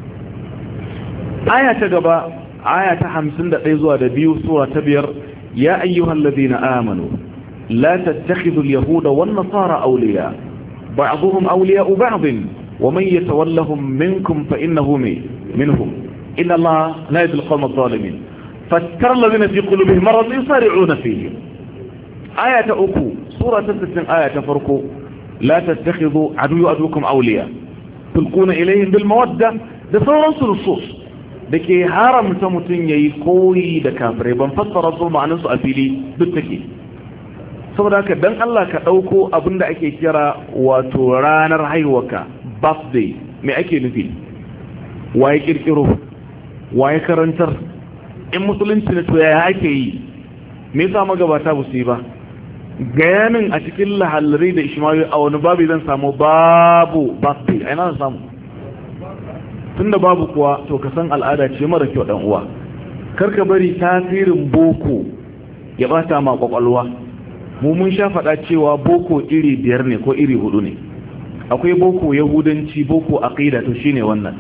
aya ta gaba aya ta hamsin da ɗaya zuwa da biyu sura ta biyar ya ayyuhal ladina amanu لا تتخذوا اليهود والنصارى أولياء بعضهم أولياء بعض ومن يتولهم منكم فإنه منهم إن الله لا يهدي القوم الظالمين فاذكر الذين في قلوبهم مرض يصارعون فيهم آية أكو سورة ستة آية فرقوا لا تتخذوا عدو عدوكم أولياء تلقون إليهم بالمودة ده صورة الصوص دكي هارم سمتين يقوي دكافر بنفسر رسول معنى سؤالي بالتكي saboda haka dan Allah ka dauko abinda ake kira wato ranar haihuwarka birthday me ake nufi waye kirkiro waye karantar in musulunci ne to yaya ake yi me yasa magabata ba su yi ba gayanin a cikin lahallari da ishmawi a wani babu zan samu babu birthday ai na samu tunda babu kuwa to ka san al'ada ce mara kyau dan uwa karka bari tasirin boko ya bata ma kwakwalwa. Mu mun sha faɗa cewa boko iri biyar ne ko iri hudu ne. Akwai boko yahudanci, boko aqida, to shine wannan.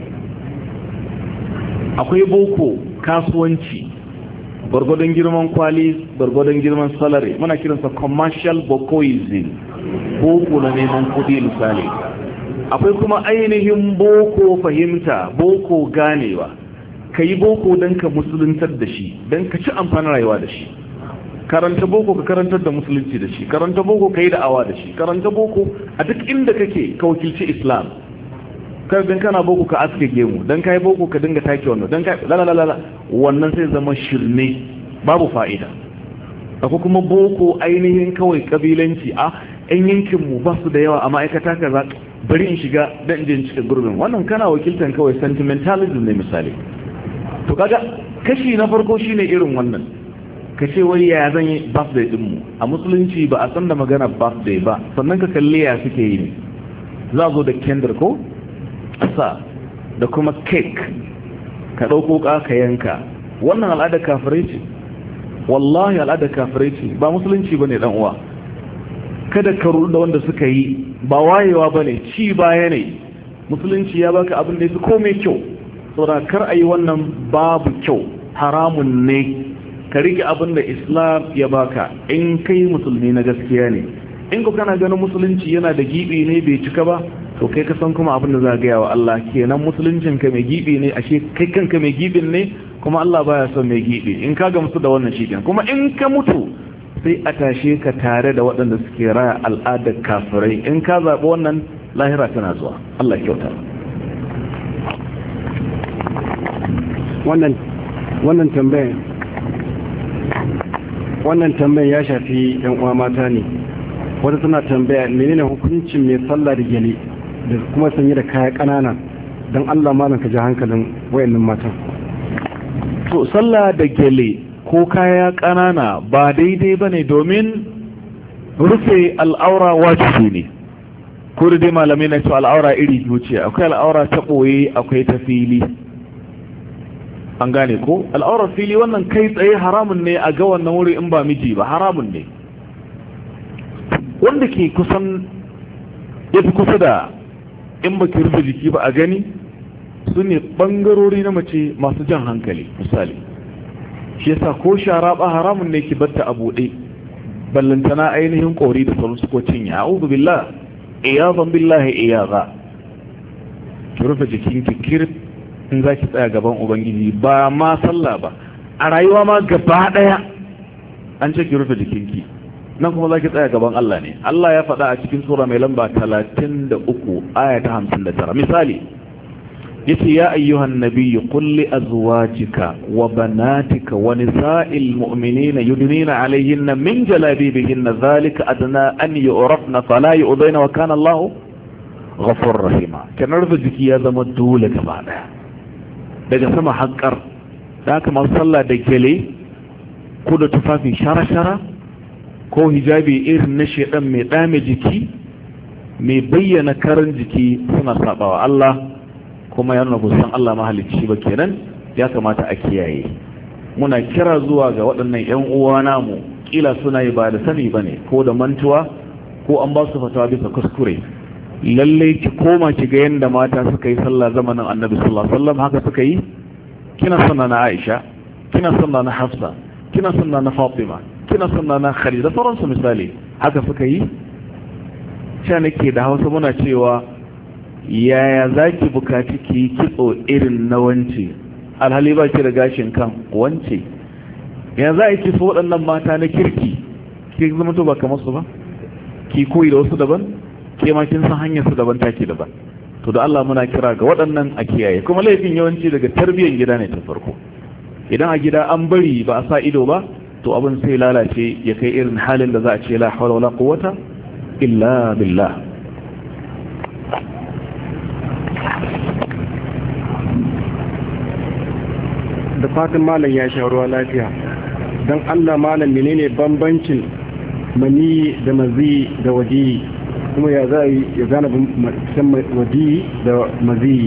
Akwai boko kasuwanci, gwargwadon girman kwali, gwargwadon girman salary, muna kiransa commercial bokoism, boko na neman kudi misali. Akwai kuma ainihin boko fahimta, boko ganewa, ka yi boko don ka musuluntar da shi, don ka ci amfanin rayuwa da shi. Karanta boko ka karantar da musulunci da shi, karanta boko ka yi da'awa da shi, karanta boko a duk inda kake ka wakilci Islam. Kar dan kana boko ka aske gemu, dan kai boko ka dinga take wannan, dan kai la la la wannan sai zama shirme, babu fa'ida. Akwai kuma boko ainihin kawai kabilanci, a ɗan yankin mu ba su da yawa a ma'aikata kaza, bari in shiga dan in cika gurbin. Wannan kana wakiltan kawai sentimentalism ne misali. To kaga kashi na farko shine irin wannan. Ka ce wai ya zan yi birthday din mu? A musulunci ba a san da magana birthday ba, sannan ka kalli ya suke yi ne. Za zo da candle ko asa da kuma cake ka ɗauko ka yanka. Wannan al'adar kafirai ce, wallahi al'adar kafirai ce, ba musulunci ba ne uwa. Kada ka rudu da wanda suka yi, ba wayewa ba ne, ci baya ne. Musulunci ya baka abin da ya fi komai kyau, saboda kar a yi wannan babu kyau, haramun ne. Ka rike abin da Islam ya baka in kai musulmi na gaskiya ne. In ku kana ganin musulunci yana da gibi ne bai cika ba, to kai ka san kuma abin da za gaya wa Allah, kenan musuluncin ka mai gibi ne, ashe kai kanka mai gibin ne, kuma Allah baya son mai gibi. In ka gamsu da wannan shi kuma in ka mutu sai a tashe ka tare da waɗanda suke raya al'adar kafirai. In ka zaɓi wannan, lahira tana zuwa. Allah kyauta.
wannan wannan tambayar wannan tambayar ya shafi yan uwa mata ne. Wata tana tambaya menene hukuncin mai sallah da gele da kuma sanye da kaya kanana, don Allah malam ka ji hankalin wayannan matan.
To sallah da gele ko kaya kanana ba daidai bane, domin rufe al'aura wajibi ne. Ko da dai malamai na cewa al'aura iri biyu ce, akwai al'aura ta boye, akwai ta fili. An gane ko al'aurar fili wannan kai tsaye haramun ne a ga wannan wuri in ba miji ba, haramun ne. Wanda ke kusan ya fi kusa da in ba ki rufe jiki ba a gani su ne ɓangarori na mace masu jan hankali misali. Shi yasa ko shara ba haramun ne ki batta a buɗe, ballantana ainihin ƙori da sauransu ko cinya. A'udhu billah, iyazan billahi iyaza. Ki rufe jikinki kirif in za ki tsaya gaban Ubangiji, ba ma sallah ba, a rayuwa ma gaba ɗaya an ce ki rufe jikinki, nan kuma za ki tsaya gaban Allah ne. Allah ya faɗa a cikin sura mai lamba talatin da uku aya ta hamsin da tara misali, yace ya ayyuhan nabiyyu qul li azwajika wa banatika wa nisa'il mu'minina yudnina alayhinna min jalabibihinna dhalika adna an yu'rafna fala yu'dayna wa kana Allahu ghafurur rahima. Kana rufe jiki ya zama dole gaba ɗaya daga sama haƙar. da aka masu sallah da gele ko da tufafi shara-shara ko hijabi irin na shedan mai dame jiki mai bayyana karan jiki suna sabawa Allah, kuma yana kusan Allah mahalicci ba kenan, ya kamata a kiyaye. Muna kira zuwa ga waɗannan ƴan uwa namu, kila suna yi ba da sani bane ko da mantuwa ko an ba su fatawa bisa kuskure. Lallai ki koma ki ga yanda mata suka yi sallah zamanin Annabi sallallahu alaihi wasallam, haka suka yi. Kina sunna na Aisha, kina sunna na Hafsa, kina sunna na Fatima, kina sunna na Khadija, sauransu misali, haka suka yi. Sha nake da Hausa muna cewa yaya zaki bukaci ki kitso irin na wance alhali ba ki da gashin kan wance? Ya za ki so waɗannan mata na kirki ki zama to ba kamar su ba, ki koyi da wasu daban, ke ma kin san hanyar su daban take daban. To da Allah muna kira ga waɗannan a kiyaye, kuma laifin yawanci daga tarbiyyar gida ne ta farko. Idan a gida an bari ba a sa ido ba, to abin sai lalace ya kai irin halin da za a ce la hawla wala quwwata illa billah.
Da fatan malam ya sha ruwa lafiya. Dan Allah malam menene bambancin mani da mazi da wadi, kuma ya za a yi ya gane wadi da mazi?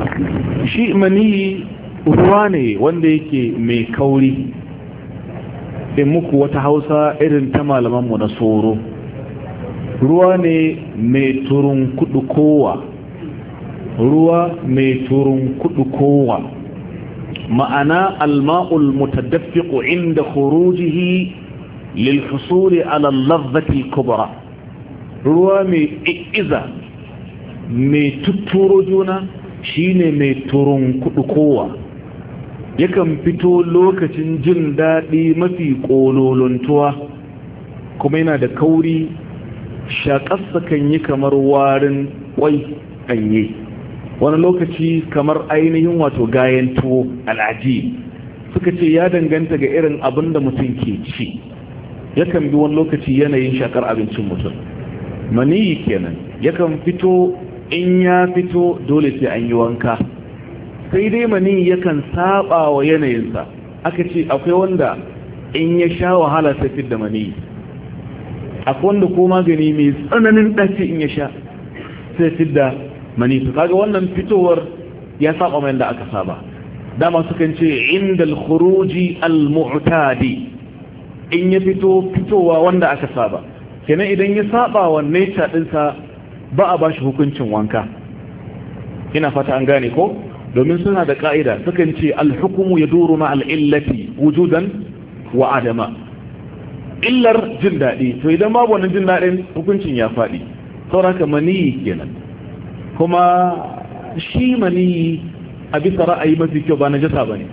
Shi mani ruwa ne wanda yake mai kauri, in muku wata hausa irin ta malamanmu na soro. Ruwa ne mai turun kudu kowa, ruwa mai turun kudu kowa, ma'ana alma'ul mutadaffiqu inda khurujihi lil husuli ala al-ladhati kubra. Ruwa mai iza mai tutturo juna shine mai turun kudu kowa, yakan fito lokacin jin daɗi mafi ƙololontuwa, kuma yana da kauri, shaƙarsa kan yi kamar warin ƙwai ɗanye, wani lokaci kamar ainihin wato gayan tuwo al'aji. Suka ce ya danganta ga irin abin da mutum ke ci, yakan bi wani lokaci yanayin shaƙar abincin mutum. Maniyi kenan yakan fito, in ya fito dole sai an yi wanka, sai dai mani yakan saba wa yanayinsa. Aka ce akwai wanda in ya sha wahala sai fit da mani, akwai wanda ko magani mai tsananin ɗaci in ya sha sai fit da mani. to kaga wannan fitowar ya saba mai da aka saba. Dama sukan ce inda al-khuruji al-mu'tadi, in ya fito fitowa wanda aka saba. Kenan idan ya saba wa nature ɗinsa ba a bashi hukuncin wanka. Ina fata an gane ko? domin suna da ka'ida sukan ce al-hukmu yaduru ma al-illati wujudan wa adama. Illar jin daɗi, to idan babu wannan jin daɗin hukuncin ya faɗi. sauraka maniyi kenan, kuma shi maniyi a bisa ra'ayi mafi kyau ba najasa bane.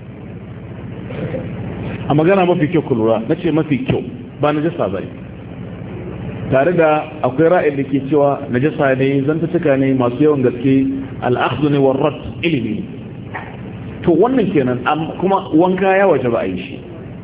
A magana mafi kyau ku lura, nace mafi kyau ba najasa bane, tare da akwai ra'ayin da ke cewa najasa ne, zantuttuka ne masu yawan gaske, al'akhdhu ne warrat ilimi. To wannan kenan, kuma wanka ya waje ba a yi shi.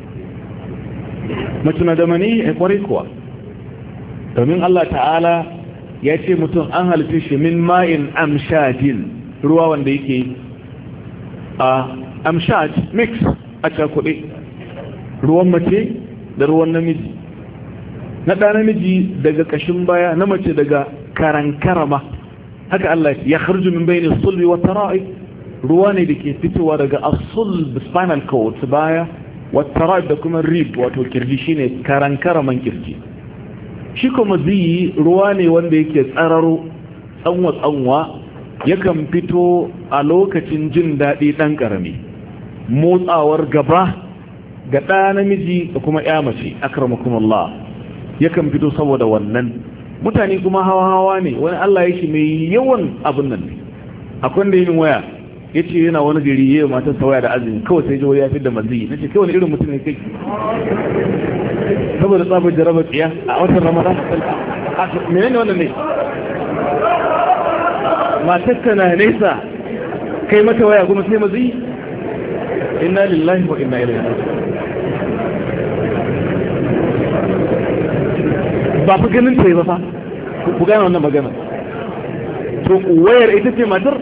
Mace na da mani a kwarai kuwa, domin Allah ta'ala ya ce mutum an halitta shi min ma'in amshajin, ruwa wanda yake a amshaj mix a cakuɗe, ruwan mace da ruwan namiji. Na ɗa namiji daga ƙashin baya, na mace daga karankarama. Haka Allah ya kharju min bayni sulbi wa tara'i, ruwa ne da ke fitowa daga as-sulb spinal cord baya, wa tara'i da kuma rib wato kirji, shine karankaraman kirji. Shi kuma ziyi ruwa ne wanda yake tsararo tsanwa tsanwa, yakan fito a lokacin jin daɗi ɗan ƙarami, motsawar gaba ga ɗa namiji da kuma ƴa mace, akramakumullah, yakan fito saboda wannan. Mutane kuma hawa-hawa ne, wani Allah ya shi mai yawan abin nan ne. Akwai da yin waya ya ce yana wani gari yi wa matarsa waya da azumi, kawai sai jiwo ya fi da mazi. Na ce kai wani irin mutum ne kai, saboda tsabar jarabar tsiya a watan ramadan. Mene ne wannan ne? Matarka na nesa kai mata waya kuma sai mazi? Inna lillahi wa inna ilaihi raji'un. Ba fi ganin ta yi ba fa, ku gane wannan magana. To wayar ita ce matar?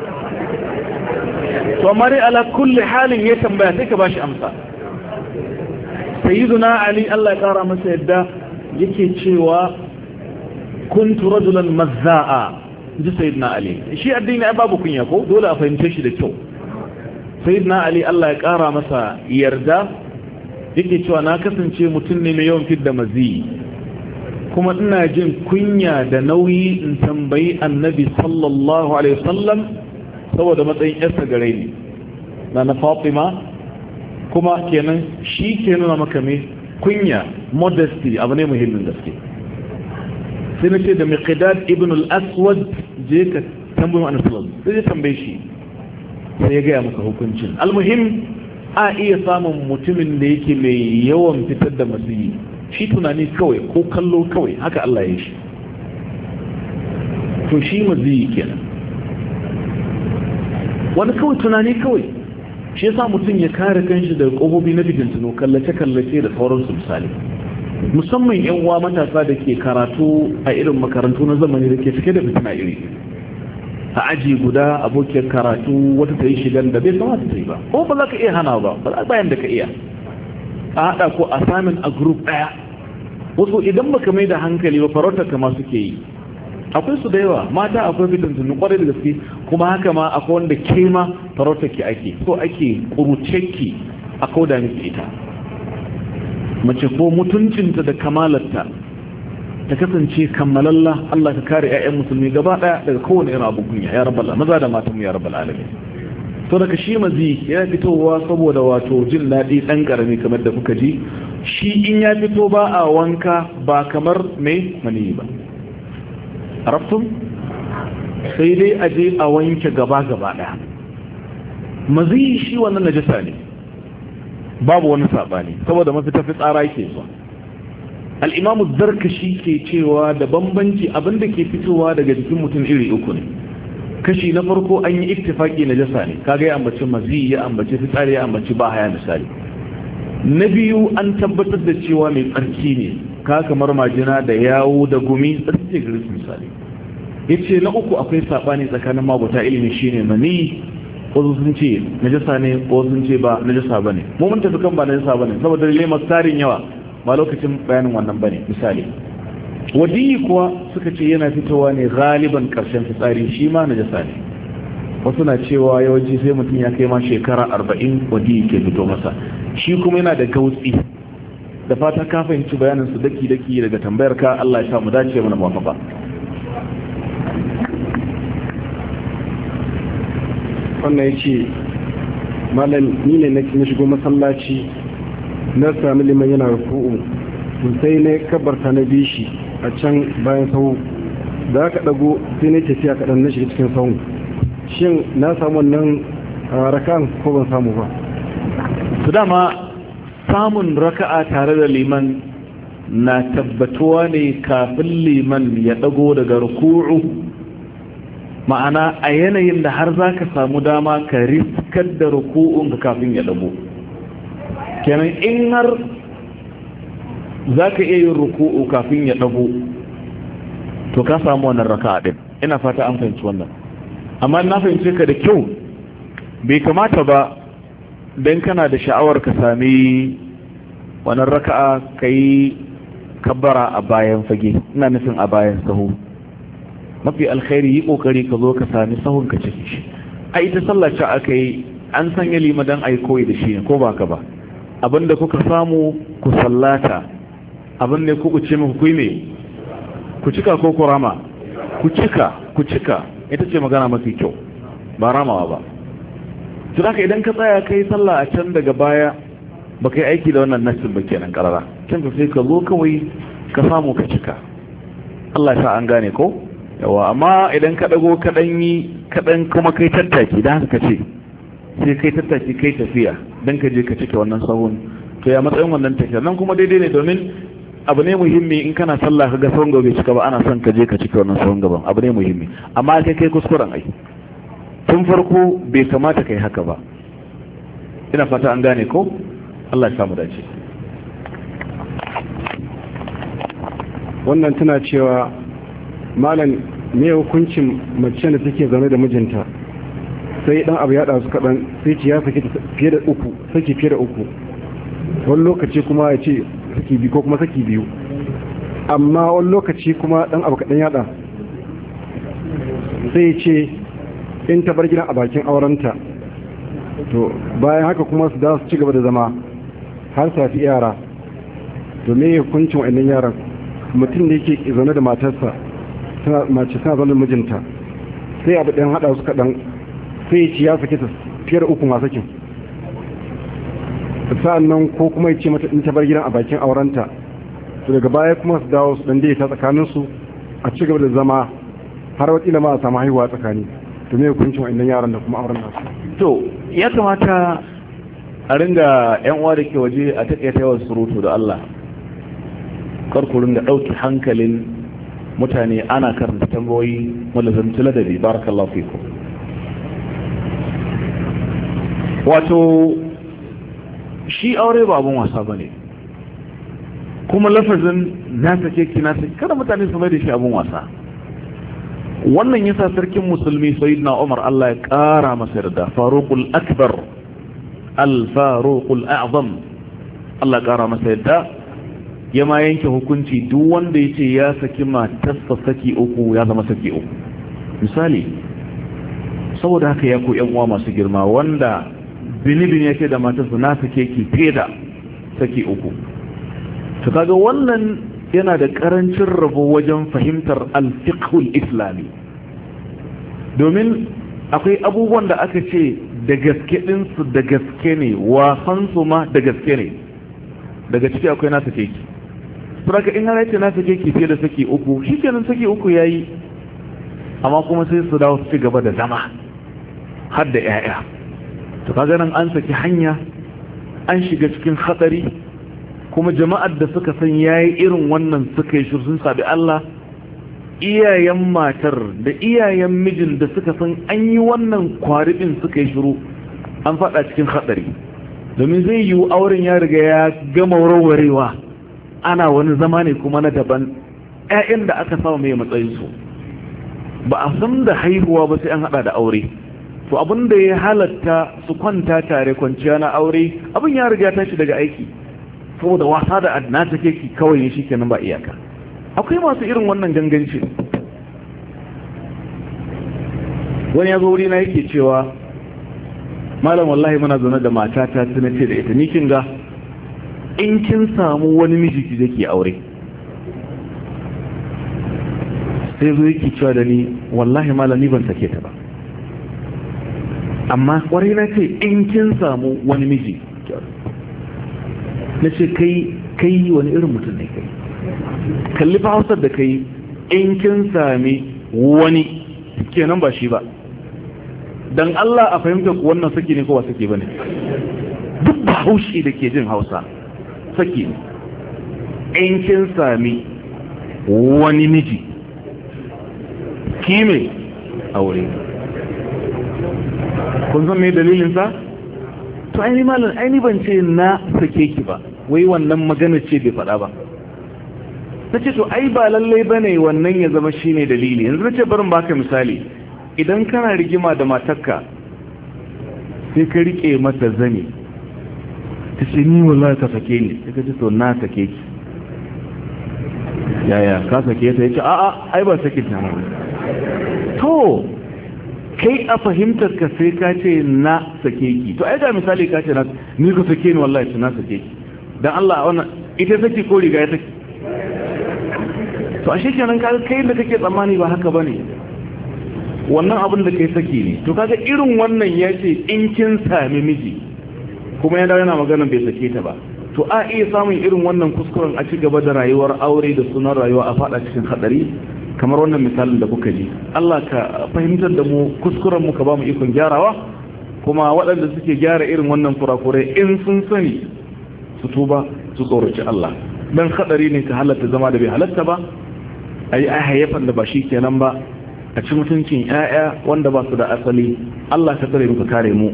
To amma dai ala kulli halin ya tambaya sai ka ba shi amsa. Sayyiduna Ali Allah ya kara masa yadda yake cewa kuntu rajulan mazza'a, ji Sayyidina Ali. Shi addini ai babu kunya ko, dole a fahimce shi da kyau. Sayyidina Ali Allah ya kara masa yarda yake cewa na kasance mutum ne mai yawan fidda mazi, kuma ina jin kunya da nauyi in tambayi annabi sallallahu alaihi wasallam saboda matsayin yarsa gare ni na na Fatima. Kuma kenan shi ke nuna maka me kunya, modesty abu ne muhimmin gaske. sai na ce da Miqdad ibn al-Aswad je ka tambayi annabi sallallahu alaihi wasallam, sai ya tambaye shi sai ya gaya maka hukuncin. Almuhim a iya samun mutumin da yake mai yawan fitar da masiyi, shi tunani kawai ko kallo kawai haka Allah ya shi, to shi maziyi kenan. Wani kawai tunani kawai shi yasa mutum ya kare kanshi daga ƙofofi na fitintunu, kallace-kallace da sauransu. Misali musamman yan uwa matasa da ke karatu a irin makarantu na zamani da ke cike da fitina iri, a aji guda abokiyar karatu wata ta yi shigan da bai kamata ta yi ba, ko ba za ka iya hana ba, ba bayan da ka iya a haɗa ko a samun a group ɗaya. Wasu idan baka mai da hankali ba farautar kama suke yi, akwai su da yawa mata, akwai fitintunu kwarai da gaske, kuma haka ma akwai wanda ke ma farautar ki ake so ake kuruce ki a kauda miki ita. mace ko mutuncinta da kamalarta ta kasance kammalalla Allah ka kare ƴaƴan musulmi gaba daya daga kowane irin abu kunya ya rabbal maza da matan mu ya rabbal alamin. to daga shi mazi ya fitowa saboda wato jin daɗi ɗan ƙarami kamar da kuka ji, shi in ya fito ba a wanka ba kamar mai mani ba, arabtum sai dai a je a wanke gaba gaba ɗaya. mazi shi wannan najasa ne babu wani saɓani saboda mafi tafi tsara yake zuwa. al'imamu zarkashi ke cewa da bambanci abinda ke fitowa daga jikin mutum iri uku ne. kashi na farko an yi ittifaki na jasa ne, kaga ya ambaci mazi, ya ambaci fitsari, ya ambaci bahaya misali. na biyu an tabbatar da cewa mai tsarki ne, ka kamar majina da yawo da gumi tsarki gari misali. yace na uku akwai sabani tsakanin mabuta ilimi shine mani, wasu sun ce najasa ne, wasu sun ce ba najasa bane. mu mun tafi kan ba najasa bane saboda dalilai masu tarin yawa, ba lokacin bayanin wannan bane. misali wadiyi kuwa suka ce yana fitowa ne galiban karshen fitsari, shi ma najasa ne. wasu na cewa yawanci sai mutum ya kai ma shekara arba'in wadiyi ke fito masa, shi kuma yana da gautsi. da fata ka fahimci bayanin su daki daki daga tambayar ka, Allah ya sa mu dace mana muwafaqa.
wannan yace malam ni ne na shigo masallaci na sami liman yana ruku'u sai ne kabarta na bishi a can bayan sahu, da aka dago sai ne tafiya kaɗan na shiga cikin sahu, shin na samu wannan raka'an ko ban samu ba?
su dama samun raka'a tare da liman na tabbatuwa ne kafin liman ya dago daga ruku'u, ma'ana a yanayin da har za ka samu dama ka riskar da ruku'un ka kafin ya dago. kenan in har za ka iya yin ruku'u kafin ya dago to ka samu wannan raka'a din. ina fata an fahimci wannan, amma na fahimce ka da kyau. bai kamata ba don kana da sha'awar ka sami wannan raka'a ka yi kabbara a bayan fage, ina nufin a bayan sahu. mafi alkhairi yi kokari ka zo ka sami sahun ka ciki shi. a ita sallace aka yi an sanya limadan a yi koyi da shi ne, ko ba ka ba? abinda kuka samu ku sallata, abinda kuku ce muku kuyi ne ku cika ko ku rama? ku cika, ku cika ita ce magana mafi kyau, ba ramawa ba. su haka idan ka tsaya kai sallah a can daga baya ba kai aiki da wannan nassin ba kenan karara, can ka sai ka zo kawai ka samu ka cika. Allah ya sa an gane ko yawa. amma idan ka dago kaɗan yi kaɗan kuma kai tattaki, da haka ce sai kai tattaki kai tafiya don ka je ka cike wannan sahun, to ya matsayin wannan tafiya nan kuma daidai ne, domin abu ne muhimmi in kana sallah kaga sahun gaba bai cika ba, ana son ka je ka cike wannan sahun gaban, abu ne muhimmi. amma kai kai kuskuren ai tun farko bai kamata kai haka ba. ina fata an gane ko? Allah ya samu dace.
wannan tana cewa malam me hukuncin mace da take zaune da mijinta sai dan abu ya da su kadan sai ci ya saki fiye da uku, saki fiye da uku, wani lokaci kuma ya ce saki biyu ko kuma saki biyu, amma wani lokaci kuma dan abu kadan ya da sai ya ce in ta bar gidan a bakin aurenta, to bayan haka kuma su da su ci gaba da zama har safi yara. to me hukuncin wannan yaran? mutum da yake zaune da matarsa, mace tana zaune mijinta, sai abu ɗan haɗa su kaɗan sai ci ya sake ta fiye da uku masu sakin, sa'an nan ko kuma ya ce mata in ta bar gidan a bakin aurenta, to daga baya kuma su dawo su ɗan daidaita tsakaninsu a ci gaba da zama har wakila ma a samu haihuwa tsakani. to me hukuncin wa'annan yaran da kuma auren nasu?
to ya kamata a ringa yan uwa da ke waje a taƙaita yawan surutu da Allah, kar ku ringa ɗauki hankalin mutane ana karanta tambayoyi wanda zanci ladabi. barakallahu fikum. wato shi aure ba abun wasa bane, kuma lafazin na sake ki na sake kada mutane su mai da shi abun wasa. wannan yasa sarkin musulmi sayyidina Umar Allah ya kara masa yarda, Faruqul Akbar al-Faruqul A'zam Allah ya kara masa yarda, ya ma yanke hukunci duk wanda yace ya saki matarsa saki uku ya zama saki uku. misali saboda haka ya ku yan uwa masu girma, wanda binibin yake da matarsa na sake ki fiye da saki uku, to kaga wannan yana da karancin rabo wajen fahimtar al-fiqhul islami, domin akwai abubuwan da aka ce da gaske ɗinsu da gaske ne, wasansu ma da gaske ne. Daga ciki akwai nasa keki, suraka in har yace nasa keki fiye da saki uku shi kenan saki uku ya yi, amma kuma sai su dawo su ci gaba da zama har da 'ya'ya. to kaga nan an saki hanya, an shiga cikin hatsari, kuma jama'ar da suka san yayi irin wannan suka yi shiru sun sabi Allah, iyayen matar da iyayen mijin da suka san an yi wannan kwaribin suka yi shiru an fada cikin hatsari, domin zai yi auren ya riga ya gama warwarewa, ana wani zama ne kuma na daban. ƴaƴan da aka samu mai matsayin su ba a san da haihuwa ba sai an hada da aure. to abin da ya halatta su kwanta tare kwanciya na aure abin ya riga tashi daga aiki, saboda wasa da adna take ki kawai ne shikenan ba iyaka. akwai masu irin wannan ganganci. wani ya zo wuri na yake cewa malam wallahi muna zaune da matata tana ce da ita ni kin ga in kin samu wani miji ki zake aure. sai zo yake cewa da ni wallahi malam ni ban sake ta ba, amma kwarai na ce in kin samu wani miji. na ce kai kai wani irin mutum ne kai, kalli fa hausar da kai in kin sami wani kenan ba shi ba. dan Allah a fahimta ku wannan saki ne ko ba saki bane? duk ba haushi da ke jin Hausa saki ne. in kin sami wani miji kime aure. kun san me dalilin sa? to aini malam aini ban ce na sake ki ba, wai wannan magana ce bai faɗa ba. nace to ai ba lallai bane wannan ya zama shine dalili. yanzu nace barin baka misali, idan kana rigima da matarka sai ka rike mata zani ta ce ni wallahi ka sake ni, sai ka ce to na sake ki. yaya ka sake ta? yace a'a ai ba sake ta. to kai a fahimtar ka sai ka ce na sake ki, to ai ga misali ka ce na ni ka sake ni wallahi na sake ki. dan Allah wannan ita sake ko riga ya sake? to ashe kenan kaga kai da kake tsammani ba haka bane, wannan abin da kai saki ne. to kaga irin wannan yace in kin sami miji kuma ya dawo yana magana bai sake ta ba. to a iya samun irin wannan kuskuren a ci gaba da rayuwar aure da sunan rayuwa a fada cikin hadari kamar wannan misalin da kuka ji. Allah ka fahimtar da mu kuskuren mu, ka ba mu ikon gyarawa, kuma waɗanda suke gyara irin wannan kurakurai in sun sani su tuba su tsoraci Allah, dan hadari ne ka halatta zama da bai halatta ba, ayi ai hayyafan da ba shi kenan ba, a ci mutuncin ƴaƴa wanda ba su da asali. Allah ka tsare mu ka kare mu.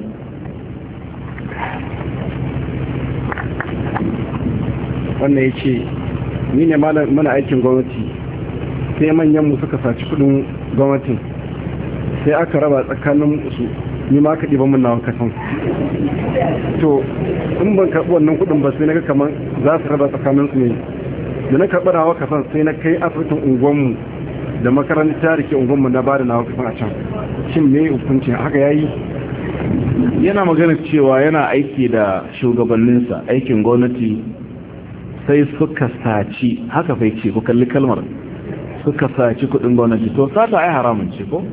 wannan yace ni ne mana aikin gwamnati, sai manyan mu suka saci kudin gwamnatin, sai aka raba tsakanin su, ni ma ka diba mun nawa kasan. to in ban karɓi wannan kudin ba sai naga kaman za su raba tsakanin su ne, da na karɓi nawa kasan sai na kai asibitin unguwanmu da makaranta da ke unguwanmu na bada nawa kasan a can. shin me hukuncin haka yayi?
yana magana cewa yana aiki da shugabanninsa aikin gwamnati, sai suka saci, haka fa ce ku kalli kalmar, suka saci kudin gwamnati. to sata ai haramun ce ko?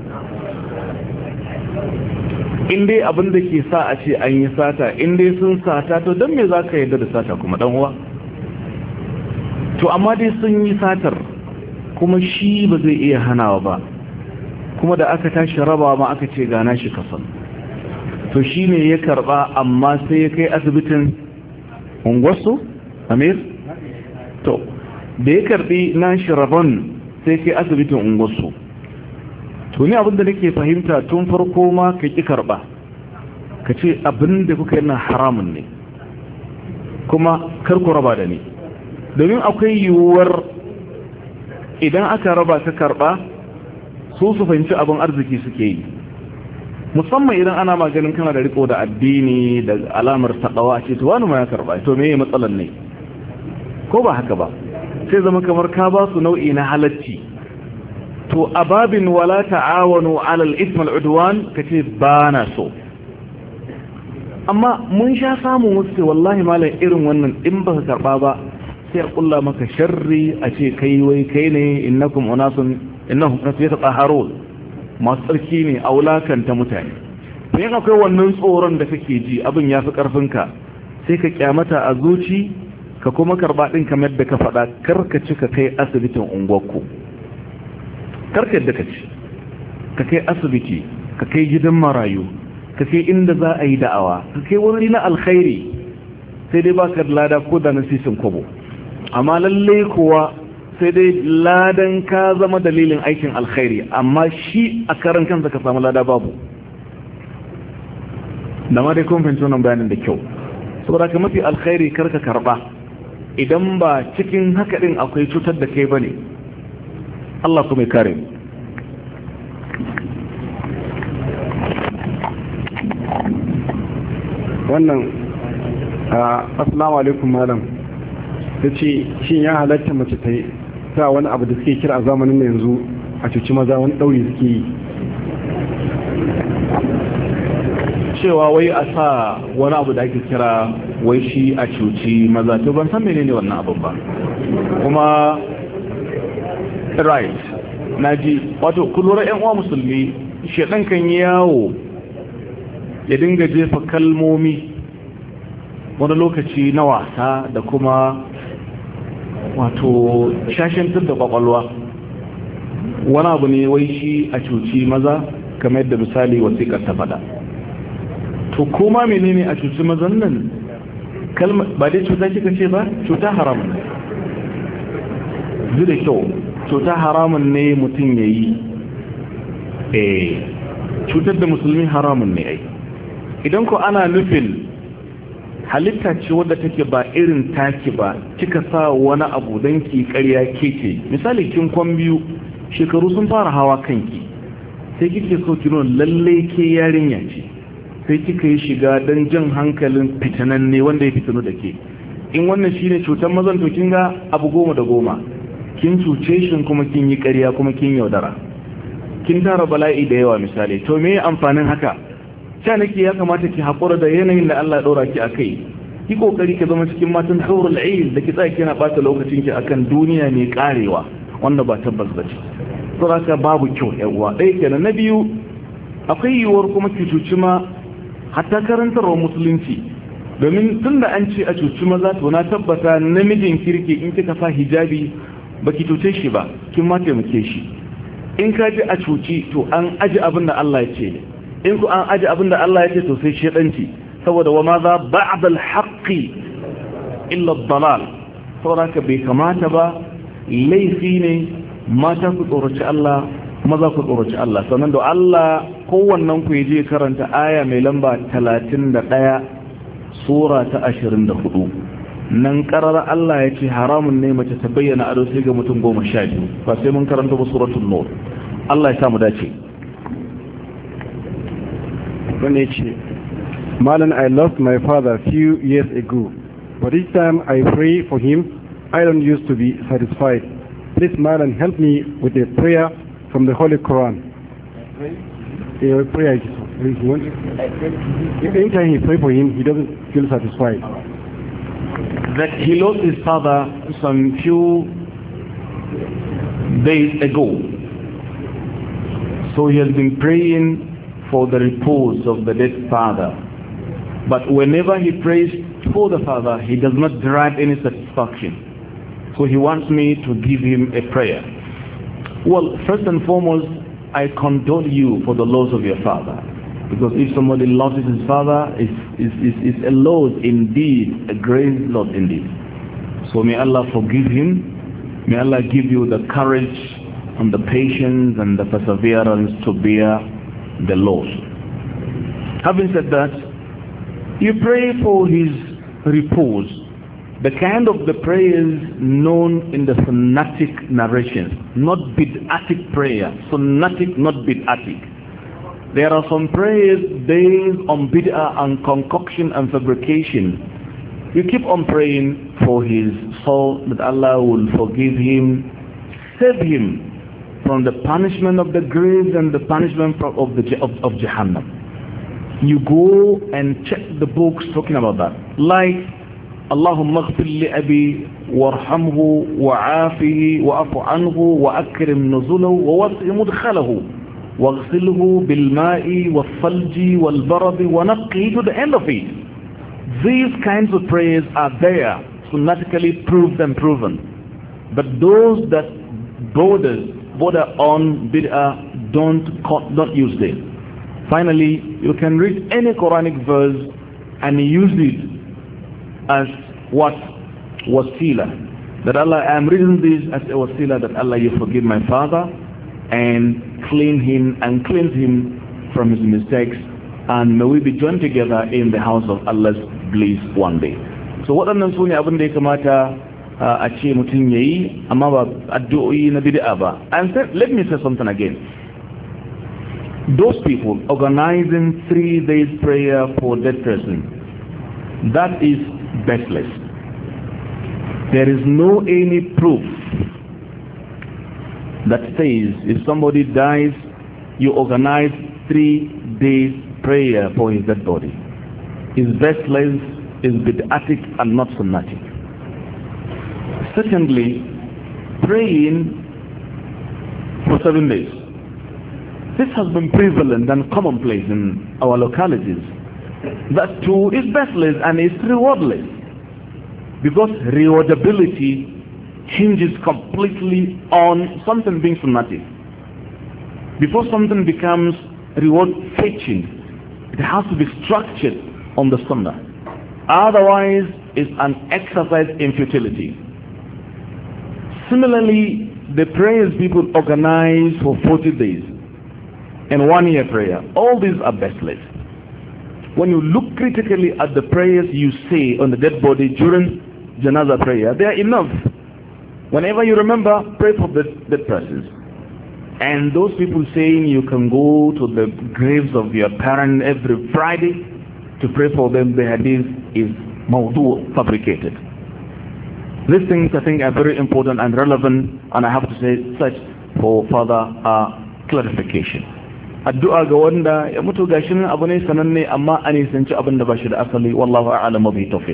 in dai abin da ke sa a ce an yi sata, in dai sun sata, to don me za ka yarda da sata kuma dan uwa? to amma dai sun yi satar kuma shi ba zai iya hanawa ba, kuma da aka tashi rabawa ma aka ce gana shi kasan. to shi ne ya karba, amma sai ya kai asibitin unguwarsu amir. to da ya karbi na shi rabon sai kai asibitin unguwarsu. to ni abinda nake fahimta tun farko ma ka ki karba, ka ce abinda kuka yi na haramun ne, kuma karku raba da ni, domin akwai yiwuwar idan aka raba ka karba su su fahimci abin arziki suke yi, musamman idan ana maganin kana da riko da addini da alamar takawa, ce to wani ma ya karba, to me matsalan ne? ko ba haka ba? sai zama kamar ka ba su nau'i na halacci. to a babin wala ta'awanu alal ismal udwan kace ba na so. amma mun sha samu wasu wallahi malam irin wannan in baka karba ba sai a kulla maka sharri a ce kai wai kai ne innakum unasun innahum nasu yatahharun masu tsarki ne a wulakanta mutane to yin akwai wannan tsoron da kake ji abin ya fi ƙarfinka sai ka kyamata a zuci ka kuma karɓa ɗin kamar da ka faɗa karka ci ka kai asibitin unguwarku karka yadda ka ci ka kai asibiti ka kai gidan marayu ka kai inda za a yi da'awa ka kai wuri na alkhairi sai dai baka da lada ko da na sisin kobo amma lalle kuwa sai dai ladan ka zama dalilin aikin alkhairi amma shi a karan kansa ka samu lada babu da ma dai kun fahimci wannan bayanin da kyau saboda ka mafi alkhairi karka karba idan ba cikin haka din akwai cutar da kai bane Allah kuma ya kare mu
wannan assalamu alaikum malam yace shin ya halatta mace ta ta wani abu da suke kira a zamanin yanzu a cuci maza wani dauri suke yi
cewa wai a sa wani abu da ake kira wai shi a cuci maza to ban san menene wannan abin ba kuma right naji wato kullura ƴan uwa musulmi shedan kan yawo ya dinga jefa kalmomi wani lokaci na wasa da kuma wato shashantar da kwakwalwa wani abu ne wai shi a cuci maza kamar yadda misali wasiƙar ta faɗa to kuma menene a cuci mazan nan kalma ba dai cuta kika ce ba cuta haramun ne da kyau cuta haramun ne mutum ya yi eh cutar da musulmi haramun ne ai idan ko ana nufin halitta ce wadda take ba irin taki ba kika sa wani abu don ki ƙarya keke misali kin kwan biyu shekaru sun fara hawa kanki sai kike so ki nuna lalle ke yarinya ce sai kika yi shiga don jan hankalin fitananne wanda ya fitinu da ke in wannan shine cutar mazan to kin ga abu goma da goma kin cuce shi kuma kin yi ƙarya kuma kin yaudara kin tara bala'i da yawa misali to me amfanin haka sha nake ya kamata ki haƙura da yanayin da Allah ya ɗora ki a kai ki kokari ki zama cikin matan haurul ayin da ki tsaya kina ɓata lokacin ki akan duniya ne karewa wanda ba tabbas ba ce to haka babu kyau ƴan uwa ɗaya kenan na biyu akwai yiwuwar kuma ki cuci ma hatta karantarwa musulunci domin tun da an ce a cuci maza to na tabbata namijin kirki in kika sa hijabi baki cuce shi ba kin ma taimake shi in ka ji a cuci to an aji abin da Allah ya ce in ku an aji abin da Allah ya ce to sai shedanci saboda wa ma za ba'da al-haqqi illa ad-dalal saboda ka bai kamata ba laifi ne mata ku tsoraci Allah maza ku tsoraci Allah sannan da Allah kowannen ku yaje karanta aya mai lamba talatin da ɗaya sura ta ashirin da hudu nan karar Allah ya ce haramun ne mace ta bayyana ado sai ga mutum goma sha biyu ba sai mun karanta ba suratul nur Allah ya samu dace
when it Malan, I lost my father a few years ago, but each time I pray for him, I don't used to be satisfied. Please, Malan, help me with a prayer from the Holy Quran. A prayer. He wants, anytime he pray for him, he doesn't feel satisfied.
That he lost his father some few days ago. So he has been praying for the repose of the dead father. But whenever he prays for the father, he does not derive any satisfaction. So he wants me to give him a prayer. Well, first and foremost, I condole you for the loss of your father. Because if somebody loses his father, it's, it's, it's, it's a loss indeed, a great loss indeed. So may Allah forgive him. May Allah give you the courage and the patience and the perseverance to bear the loss. Having said that, you pray for his repose, the kind of the prayers known in the sunnatic narrations, not bid'atic prayer, sunnatic, not bid'atic. There are some prayers based on bid'ah and concoction and fabrication. You keep on praying for his soul, that Allah will forgive him, save him from the punishment of the grave and the punishment of, the, of, of Jahannam. You go and check the books talking about that. Like اللهم اغفر لأبي وارحمه وعافه وأعف عنه وأكرم نزله ووسع مدخله واغسله بالماء والثلج والبرد ونقه to the end of it. These kinds of prayers are there, sunnatically proved and proven. But those that border, border on bid'ah, don't, don't use them. Finally, you can read any Quranic verse and use it as what? Wasila. That Allah, I am reading this as a wasila, that Allah, you forgive my father and clean him and cleanse him from his mistakes, and may we be joined together in the house of Allah's bliss one day. So waɗannan su ne abin da ya kamata a ce mutum ya yi, amma ba addu'o'i na bid'a ba. And let me say something again. Those people organizing three days prayer for dead person, that is baseless. There is no any proof that says if somebody dies, you organize three days prayer for his dead body. It's baseless, is bid'atic and not sunnatic. Secondly, praying for seven days. This has been prevalent and commonplace in our localities. That too is baseless and is rewardless, because rewardability hinges completely on something being sunnatic. Before something becomes reward fetching, it has to be structured on the sunnah. Otherwise, it's an exercise in futility. Similarly, the prayers people organize for forty days and one year prayer, all these are baseless. When you look critically at the prayers you say on the dead body during Janazah prayer, they are enough. Whenever you remember, pray for the dead persons. And those people saying you can go to the graves of your parents every Friday to pray for them, the hadith is mawdu', fabricated. These things I think are very important and relevant, and I have to say such for further uh, clarification. Addu'a ga wanda ya mutu gashi nan abu ne sananne, amma an nisanci abin da ba shi da asali, wallahu a'lam bi tawfiq.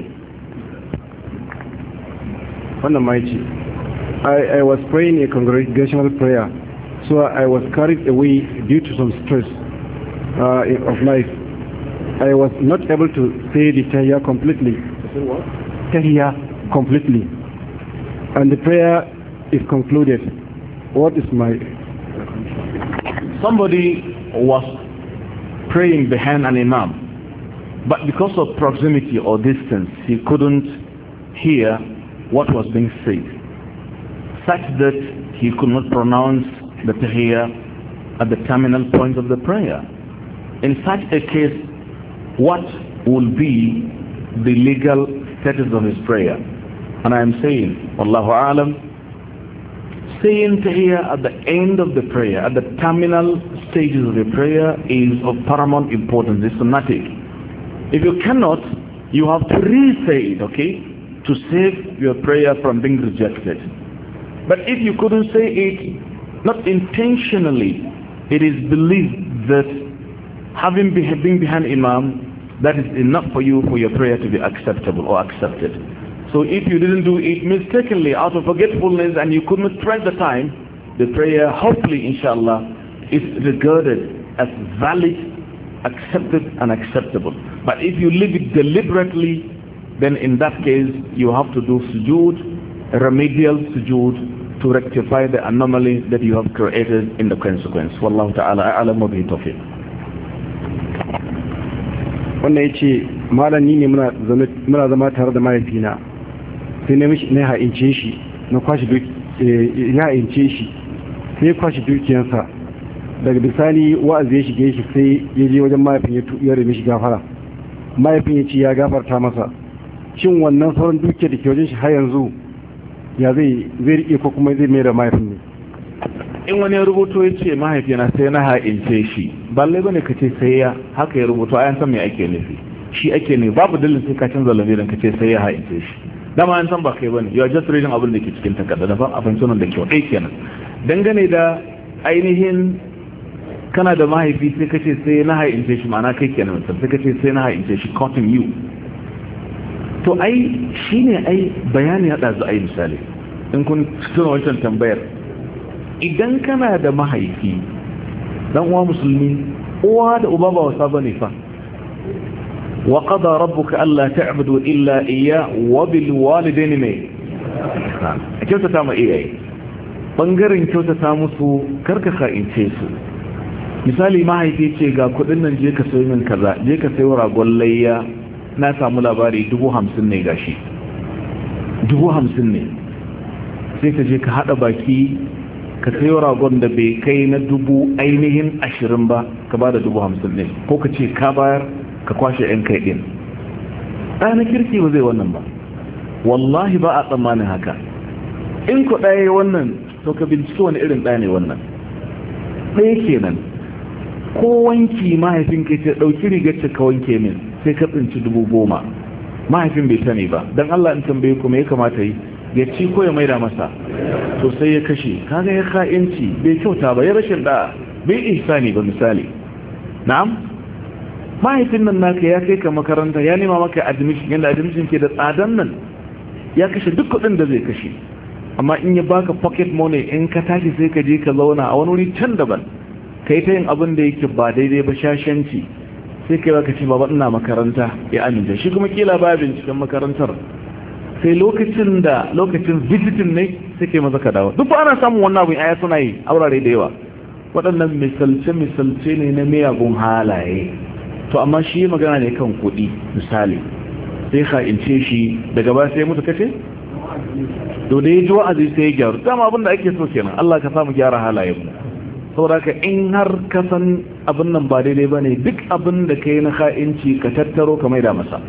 Wannan mai ce, I, I was praying a congregational prayer, so I was carried away due to some stress uh, of life. I was not able to say the tahiyya completely. What? Tahiyya completely. And the prayer is concluded. What is my...
Somebody was praying behind an imam, but because of proximity or distance, he couldn't hear what was being said, such that he could not pronounce the tahiyya at the terminal point of the prayer. In such a case, what will be the legal status of his prayer? And I am saying, Wallahu a'lam, saying tahiyya at the end of the prayer, at the terminal stages of the prayer, is of paramount importance. It's sunnatic. If you cannot, you have to re-say it, okay, to save your prayer from being rejected. But if you couldn't say it, not intentionally, it is believed that having been behind imam, that is enough for you for your prayer to be acceptable or accepted. So if you didn't do it mistakenly out of forgetfulness and you could not track the time, the prayer hopefully inshallah is regarded as valid, accepted and acceptable. But if you leave it deliberately, then in that case you have to do sujood, a remedial sujood, to rectify the anomaly that you have created in the consequence. Wallahu ta'ala a'lam wa bihi tawfiq.
Wannan yace malami ne muna zama tare da mahaifina, sai na mishi na ha'ince shi, na kwashi ya ha'ince shi, sai kwashi dukiyarsa. Daga bisani wa'azi ya shige shi, sai ya je wajen mahaifin ya rame shi gafara. Mahaifin ya ce ya gafarta masa. Shin wannan sauran dukiyar da ke wajen shi har yanzu ya zai zai rike ko kuma zai mai da mahaifin ne?
In wani ya rubuto ya ce mahaifina sai na ha'ince shi, balle bane ka ce sai ya haka ya rubuto, ayan san me ake nufi. Shi ake ne, babu dalilin sai ka canza lamirin ka ce sai ya ha'ince shi. Dama an san ba kai bane, you are just reading abin da ke cikin takarda, da ba abin sunan da kyau ɗai kenan. Dangane da ainihin kana da mahaifi sai ka ce sai na ha'ince shi, ma'ana kai kenan, sai ka ce sai na ha'ince shi, cutting you. to ai shine ai bayani hada zu ai misali in kun tuna wancan tambayar idan kana da mahaifi dan uwa musulmi uwa da uba ba wasa bane fa wa qada rabbuka alla ta'budu illa iyya wa bil walidayni mai kyautata ma iyaye bangaren kyautata musu karka ka'ince su misali mahaifi ce ga kudin nan je ka sayo min kaza je ka sayo ragon layya na samu labari dubu hamsin ne gashi dubu hamsin ne sai ka je ka hada baki ka sayo ragon da bai kai na dubu ainihin ashirin ba ka ba da dubu hamsin ne ko ka ce ka bayar ka kwashe yan kai din ɗana kirki ba zai wannan ba wallahi ba a tsammanin haka in ku ɗaya wannan to ka bincike wani irin ɗaya ne wannan ɗaya kenan ko wanki mahaifin ka ce ɗauki rigar ka wanke min sai ka tsinci dubu goma mahaifin bai sani ba don Allah in tambaye ku me ya kamata yi ya ci ko ya maida masa to sai ya kashe kaga ya ka'inci bai kyauta ba ya rashin da bai ihsani ba misali na'am mahaifin nan naka ya kai ka makaranta ya nema maka admission yanda admission ke da tsadan nan ya kashe duk kuɗin da zai kashe amma in ya baka pocket money in ka tashi sai ka je ka zauna a wani wuri can daban kai ta yin abin da yake ba daidai ba shashanci sai kai baka ce baba ina makaranta ya aminta shi kuma kila baya binciken makarantar sai lokacin da lokacin visiting ne sai kai maza ka dawo duk ba ana samun wannan abin aya suna yi a wurare da yawa waɗannan misalce misalce ne na miyagun halaye to amma shi magana ne kan kuɗi misali sai ka ince shi daga ba sai mutu kace to da ya ji wa'azi sai ya gyaru dama abin da ake so kenan Allah ka samu gyara halayen mu saboda ka in har ka san abin nan ba daidai bane duk abin da kai na ka'inci ka tattaro ka maida masa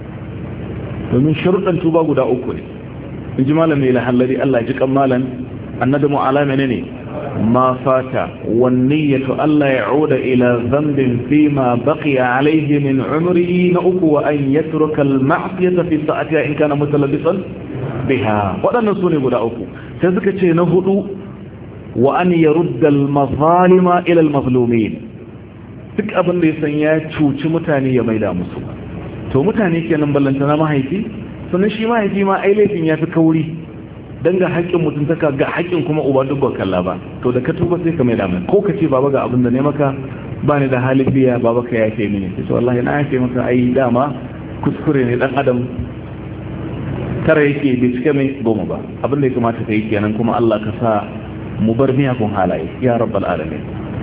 domin sharuɗan tuba guda uku ne in ji malam mai lahallari Allah ji kan malam annadamu alama ne ne ma fata wan niyyatu alla ya'uda ila dhanbin fima baqiya alayhi min umrihi na uku wa an yatruka al ma'siyata fi sa'atiha in kana mutalabbisan biha wadannan sune guda uku sai suka ce na hudu wa an yarudda al mazalima ila al mazlumin duk abin da ya san ya cuci mutane ya maida musu to mutane kenan ballanta na mahaifi sannan shi mahaifi ma ai laifin ya fi kauri dan ga haƙƙin mutuntaka ga haƙƙin kuma uba duk ba kalla ba to da ka tuba sai ka mai da mai ko ka ce baba ga abin da ne maka ba ni da halin biya baba ka yafe mini sai to wallahi na yafe maka ai dama kuskure ne dan adam tare yake bai cika mai goma ba abin da ya kamata ka yi kenan kuma Allah ka sa mu bar miyakun halaye ya rabbal alamin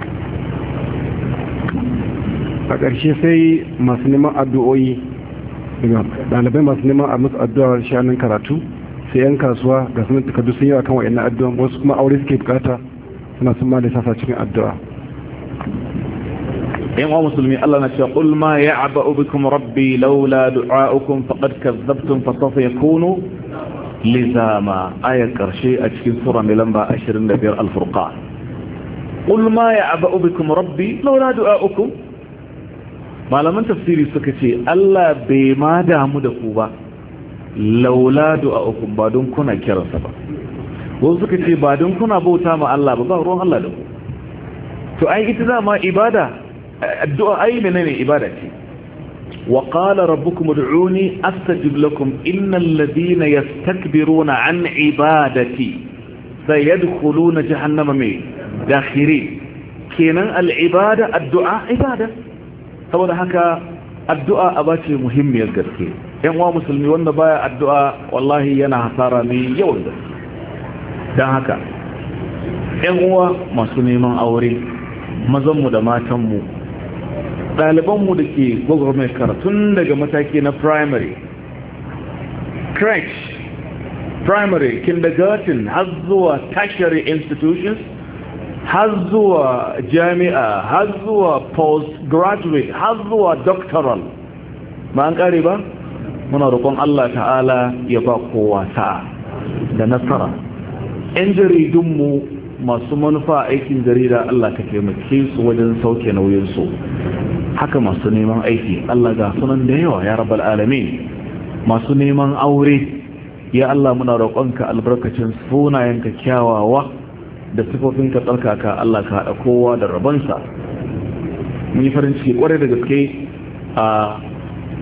a ƙarshe sai masu neman addu'o'i ɗalibai masu neman a musu addu'ar shanun karatu sai yan kasuwa ga sunan takardu sun yi wa kan wa'annan addu'an wasu kuma aure suke bukata suna sun ma da sasa cikin addu'a
yan wa musulmi Allah na ce qul ma ya'ba'u bikum rabbi laula du'a'ukum faqad kazzabtum fa sawfa yakunu lizama ayar karshe a cikin sura mai lamba ashirin da biyar al-furqan qul ma ya'ba'u bikum rabbi laula du'a'ukum malaman tafsiri suka ce Allah bai ma damu da ku ba laula du'a'ukum ba don kuna kiransa ba wasu suka ce ba don kuna bauta ma Allah ba ba ruwan Allah da ku to ai ita dama ibada addu'a ai menene ibada ce wa qala rabbukum ud'uni astajib lakum innal ladina yastakbiruna an ibadati sayadkhuluna jahannama mai dakhirin kenan al-ibada addu'a ibada saboda haka addu'a abace muhimmiyar gaske yan uwa musulmi wanda baya addu'a wallahi yana hasara ne yawan da dan haka yan uwa masu neman aure mazan mu da matan mu daliban mu dake gwagwarmai karatun daga mataki na primary crèche primary kindergarten har zuwa tertiary institutions har zuwa jami'a har zuwa postgraduate har zuwa doctoral ba an kare ba muna roƙon Allah ta'ala ya ba kowa sa'a da nasara yan jaridunmu masu manufa aikin jarida Allah ka taimake su wajen sauke nauyinsu haka masu neman aiki Allah ga sunan da yawa ya rabbal alamin masu neman aure ya Allah muna roƙonka albarkacin sunayenka kyawawa da sifofinka tsarkaka Allah ka haɗa kowa da rabansa mun yi farin ciki ƙwarai da gaske a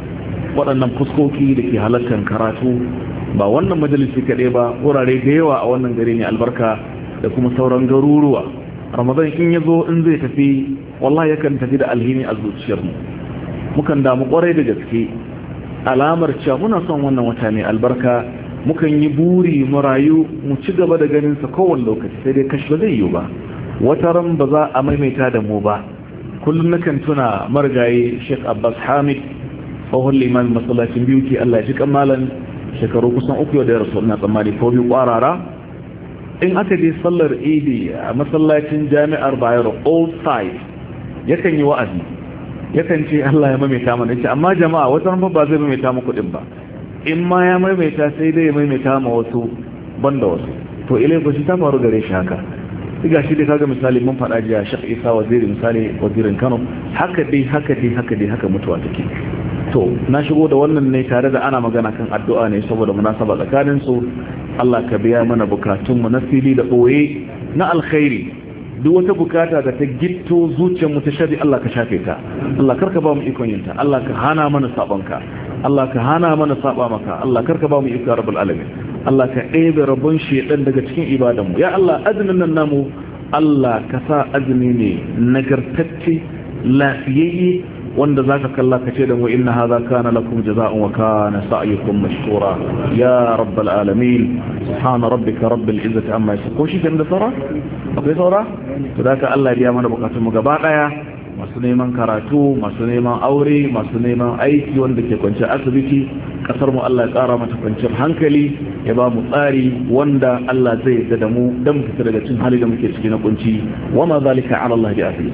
waɗannan fuskoki da ke halartar karatu ba wannan majalisi kaɗai ba wurare da yawa a wannan gari ne albarka da kuma sauran garuruwa. Ramadan in ya zo in zai tafi wallahi yakan tafi da alhini a zuciyarmu, mukan damu kwarai da gaske alamar cewa muna son wannan wata ne albarka, mukan yi buri mu rayu mu ci gaba da ganin sa kowane lokaci, sai dai kashi ba zai yi ba, wata ran ba za a maimaita da mu ba. Kullum nakan tuna marigayi Sheikh Abbas Hamid tsohon liman masallacin biyu ke Allah ya ji kamalan shekaru kusan uku da ya rasu ina tsammani ko biyu kwarara. In aka je sallar idi a masallacin jami'ar Bayero old side yakan yi wa'azi, yakan ce Allah ya maimaita mana, ce amma jama'a wata ran ba zai maimaita muku din ba, in ma ya maimaita sai dai ya maimaita ma wasu banda wasu. To ilai ko shi ta faru gare shi haka. Diga shi dai kaga misali mun faɗa jiya Sheikh Isa waziri misali wazirin Kano, haka dai haka dai haka dai haka mutuwa take. To na shigo da wannan ne tare da ana magana kan addu'a ne saboda munasaba tsakanin su. Allah ka biya mana bukatun mu na fili da boye na alkhairi, duk wata bukata da ta gitto zuciyar mu ta shari Allah ka shafe ta, Allah karka ba mu ikon yinta, Allah ka hana mana sabonka, Allah ka hana mana saba maka, Allah karka ba mu ikon rabbul alamin, Allah ka ɗebe rabon shedan daga cikin ibadanmu. Ya Allah azumin nan namu Allah ka sa azumi ne nagartacce lafiyayye wanda zaka kalla ka ce da mu inna hadha kana lakum jazaa'un wa kana sa'yukum mashkura ya rabbal alamin. Subhana rabbika rabbil izzati amma yasifun. Shi kan da sara akwai saura to da ka Allah ya biya mana bukatun mu gaba daya, masu neman karatu, masu neman aure, masu neman aiki wanda ke kwance asibiti, kasar mu Allah ya kara mata kwanciyar hankali, ya ba mu tsari wanda Allah zai yarda da mu dan mu fita daga cikin hali da muke ciki na kunci. Wa ma zalika ala Allah bi aziz.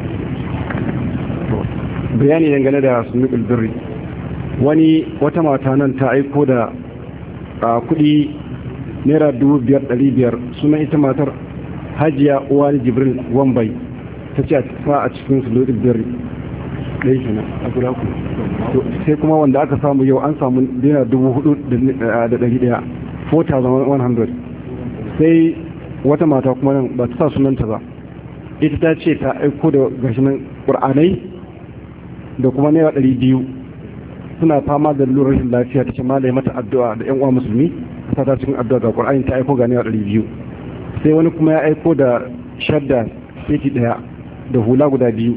Bayani dangane da sunukul birri, wani wata mata nan ta aiko da kudi naira dubu biyar ɗari biyar, sunan ita matar Hajiya Uwani Jibril Wambai, ta ce a sa a cikin sunukul birri ɗaya kenan a guda ku. Sai kuma wanda aka samu yau an samu naira dubu hudu da ɗari ɗaya, four thousand one hundred. Sai wata mata kuma nan ba ta sa sunanta ba, ita ta ce ta aiko da gashinan ƙur'anai da kuma naira ɗari biyu, suna fama da lura rashin lafiya, ta ce ma da mata addu'a da yan uwa musulmi ta ta cikin addu'a ga Qur'ani, ta aiko ga naira ɗari biyu. Sai wani kuma ya aiko da shadda seti ɗaya da hula guda biyu.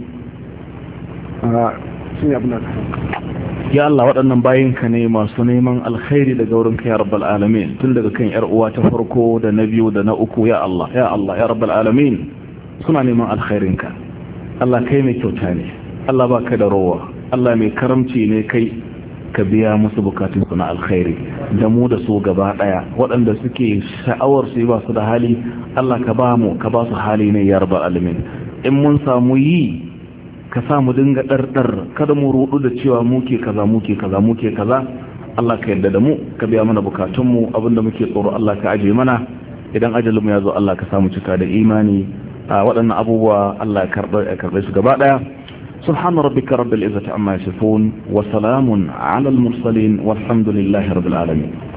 Sun yi abin da
ya Allah waɗannan bayinka ne masu neman alkhairi daga wurin ka ya rabbal alamin, tun daga kan yar uwa ta farko da na biyu da na uku. Ya Allah ya Allah ya rabbal alamin, suna neman alkhairinka. Allah kai mai kyauta ne, Allah ba ka da rowa, Allah mai karamci ne kai, ka biya musu bukatunsu na alkhairi da mu da su gaba daya. Waɗanda suke sha'awar su ba su da hali, Allah ka ba mu ka ba su hali ne ya rabbal alamin. In mun samu yi ka sa mu dinga ɗarɗar, kada mu rudu da cewa muke kaza muke kaza muke kaza. Allah ka yarda da mu, ka biya mana bukatunmu, abinda muke tsoro Allah ka aje mana, idan ajalinmu ya zo Allah ka samu cika da imani. A waɗannan abubuwa Allah ya karɓe su gaba ɗaya. سبحان ربك رب العزة عما يصفون وسلام على المرسلين والحمد لله رب العالمين.